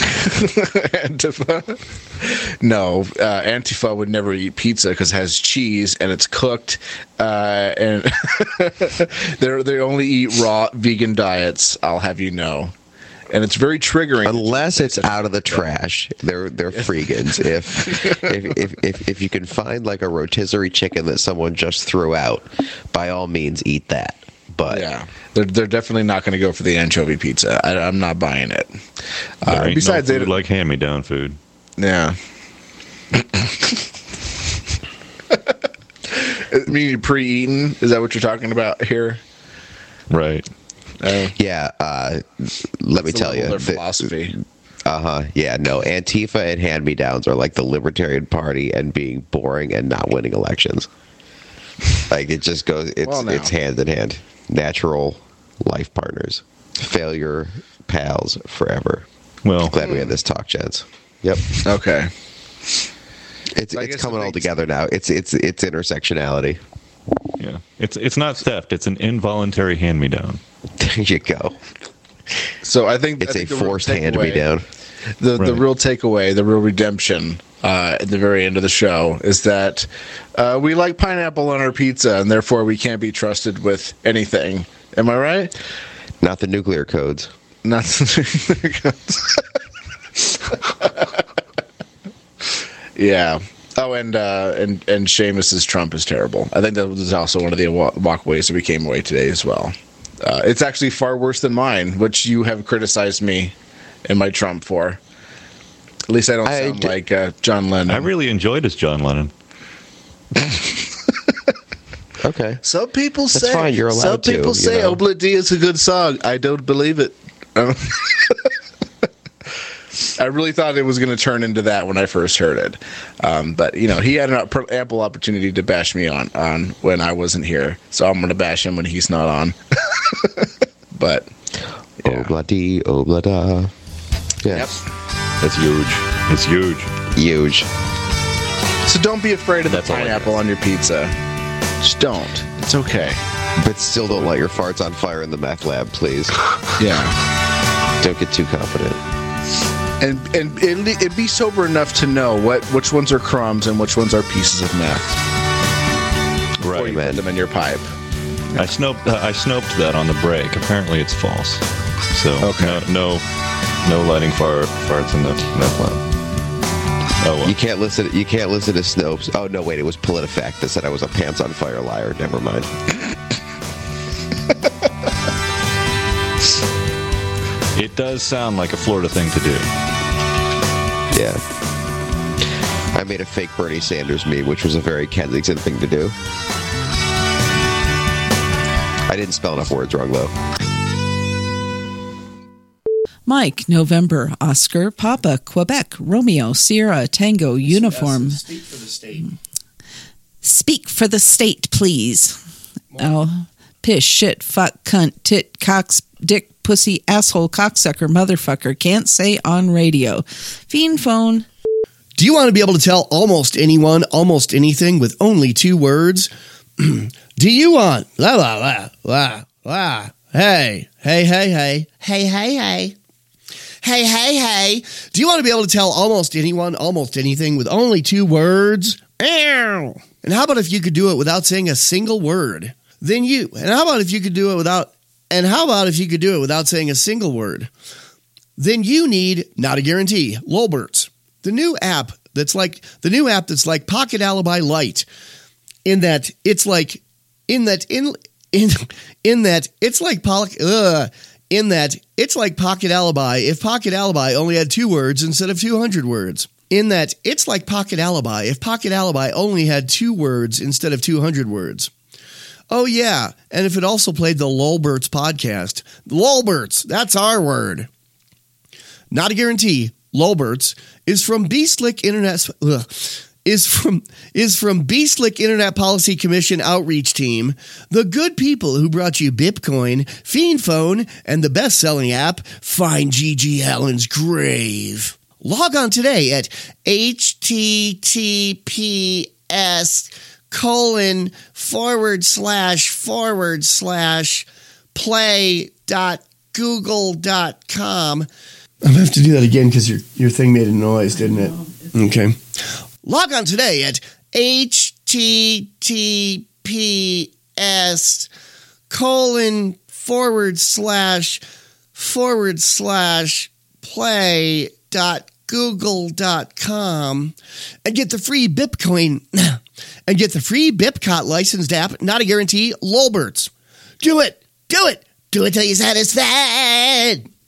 Antifa? No, uh, Antifa would never eat pizza because it has cheese and it's cooked, uh, and they they only eat raw vegan diets. I'll have you know, and it's very triggering. Unless it's out of the trash, they're they're freegans. If, if if if if you can find like a rotisserie chicken that someone just threw out, by all means eat that. But yeah, they're they're definitely not going to go for the anchovy pizza. I, I'm not buying it. There Uh, ain't besides, no they food like hand-me-down food. yeah. I mean, you're pre-eaten. Is that what you're talking about here? Right. Uh, yeah, uh, let me That's a tell little you, their the- philosophy. Uh huh. Yeah. No. Antifa and hand-me-downs are like the Libertarian Party and being boring and not winning elections. Like it just goes. It's Well, now. it's hand in hand. Natural life partners, failure pals forever. Well, glad we had this talk, gents. Yep. Okay. It's I it's guess coming it all makes- together now. It's it's it's intersectionality. Yeah, it's it's not theft. It's an involuntary hand-me-down. There you go. So I think It's I think a the real forced hand-me-down. The the Right. real takeaway, the real redemption uh, at the very end of the show is that uh, we like pineapple on our pizza, and therefore we can't be trusted with anything. Am I right? Not the nuclear codes. Not. Yeah. Oh, and uh, and and Seamus's Trump is terrible. I think that was also one of the wa- walkways that we came away today as well. Uh, it's actually far worse than mine, which you have criticized me and my Trump for. At least I don't I sound d- like uh, John Lennon. I really enjoyed his John Lennon. Okay. Some people That's say. fine, you're allowed some to, people you say know. Obla D is a good song. I don't believe it. Um, I really thought it was going to turn into that when I first heard it, um, but you know he had an up- ample opportunity to bash me on on when I wasn't here, so I'm going to bash him when he's not on. But yeah. Obla di, obla da. Yes. It's huge. It's huge. Huge. So don't be afraid of the That's all I pineapple on your pizza. Just don't. It's okay. But still don't light your farts on fire in the meth lab, please. Yeah. Don't get too confident. And and and, and be sober enough to know what which ones are crumbs and which ones are pieces of meth. Before Right. you put them in your pipe. I snoped. Uh, I snoped that on the break. Apparently, it's false. So Okay. no, no, no lighting far, farts in the meth lab. Oh well. You can't listen. You can't listen to Snopes. Oh no, wait, it was PolitiFact that said I was a pants on fire liar. Never mind. It does sound like a Florida thing to do. Yeah. I made a fake Bernie Sanders meme, which was a very Kensington thing to do. I didn't spell enough words wrong, though. Mike, November, Oscar, Papa, Quebec, Romeo, Sierra, Tango, Uniform. Speak for the state. Speak for the state, please. Oh, piss, shit, fuck, cunt, tit, cocks, dick, pussy, asshole, cocksucker, motherfucker. Can't say on radio. Fiend phone. Do you want to be able to tell almost anyone almost anything with only two words? Do you want la la la la la hey hey hey hey hey hey hey hey hey hey? Do you want to be able to tell almost anyone almost anything with only two words? And how about if you could do it without saying a single word? Then you. And how about if you could do it without? And how about if you could do it without saying a single word? Then you need Not a Guarantee, Lolberts, the new app that's like the new app that's like Pocket Alibi Lite. In that it's like, in that in in in that it's like uh, in that it's like Pocket Alibi if Pocket Alibi only had two words instead of two hundred words. In that it's like Pocket Alibi if Pocket Alibi only had two words instead of two hundred words. Oh yeah, and if it also played the Lolberts podcast, Lolberts, that's our word. Not a Guarantee, Lolberts is from B-Slick Internet. Ugh. Is from is from B-Slick Internet Policy Commission Outreach Team, the good people who brought you Bitcoin, Fiend Phone, and the best-selling app, Find Gigi Allen's Grave. Log on today at https colon forward slash forward slash play dot google dot com. I'm gonna have to do that again because your your thing made a noise, didn't it? Okay. Log on today at https colon forward slash forward slash play dot google dot com and get the free Bitcoin and get the free Bipcot licensed app, Not a Guarantee, Lolberts. Do it. Do it. Do it till you're satisfied.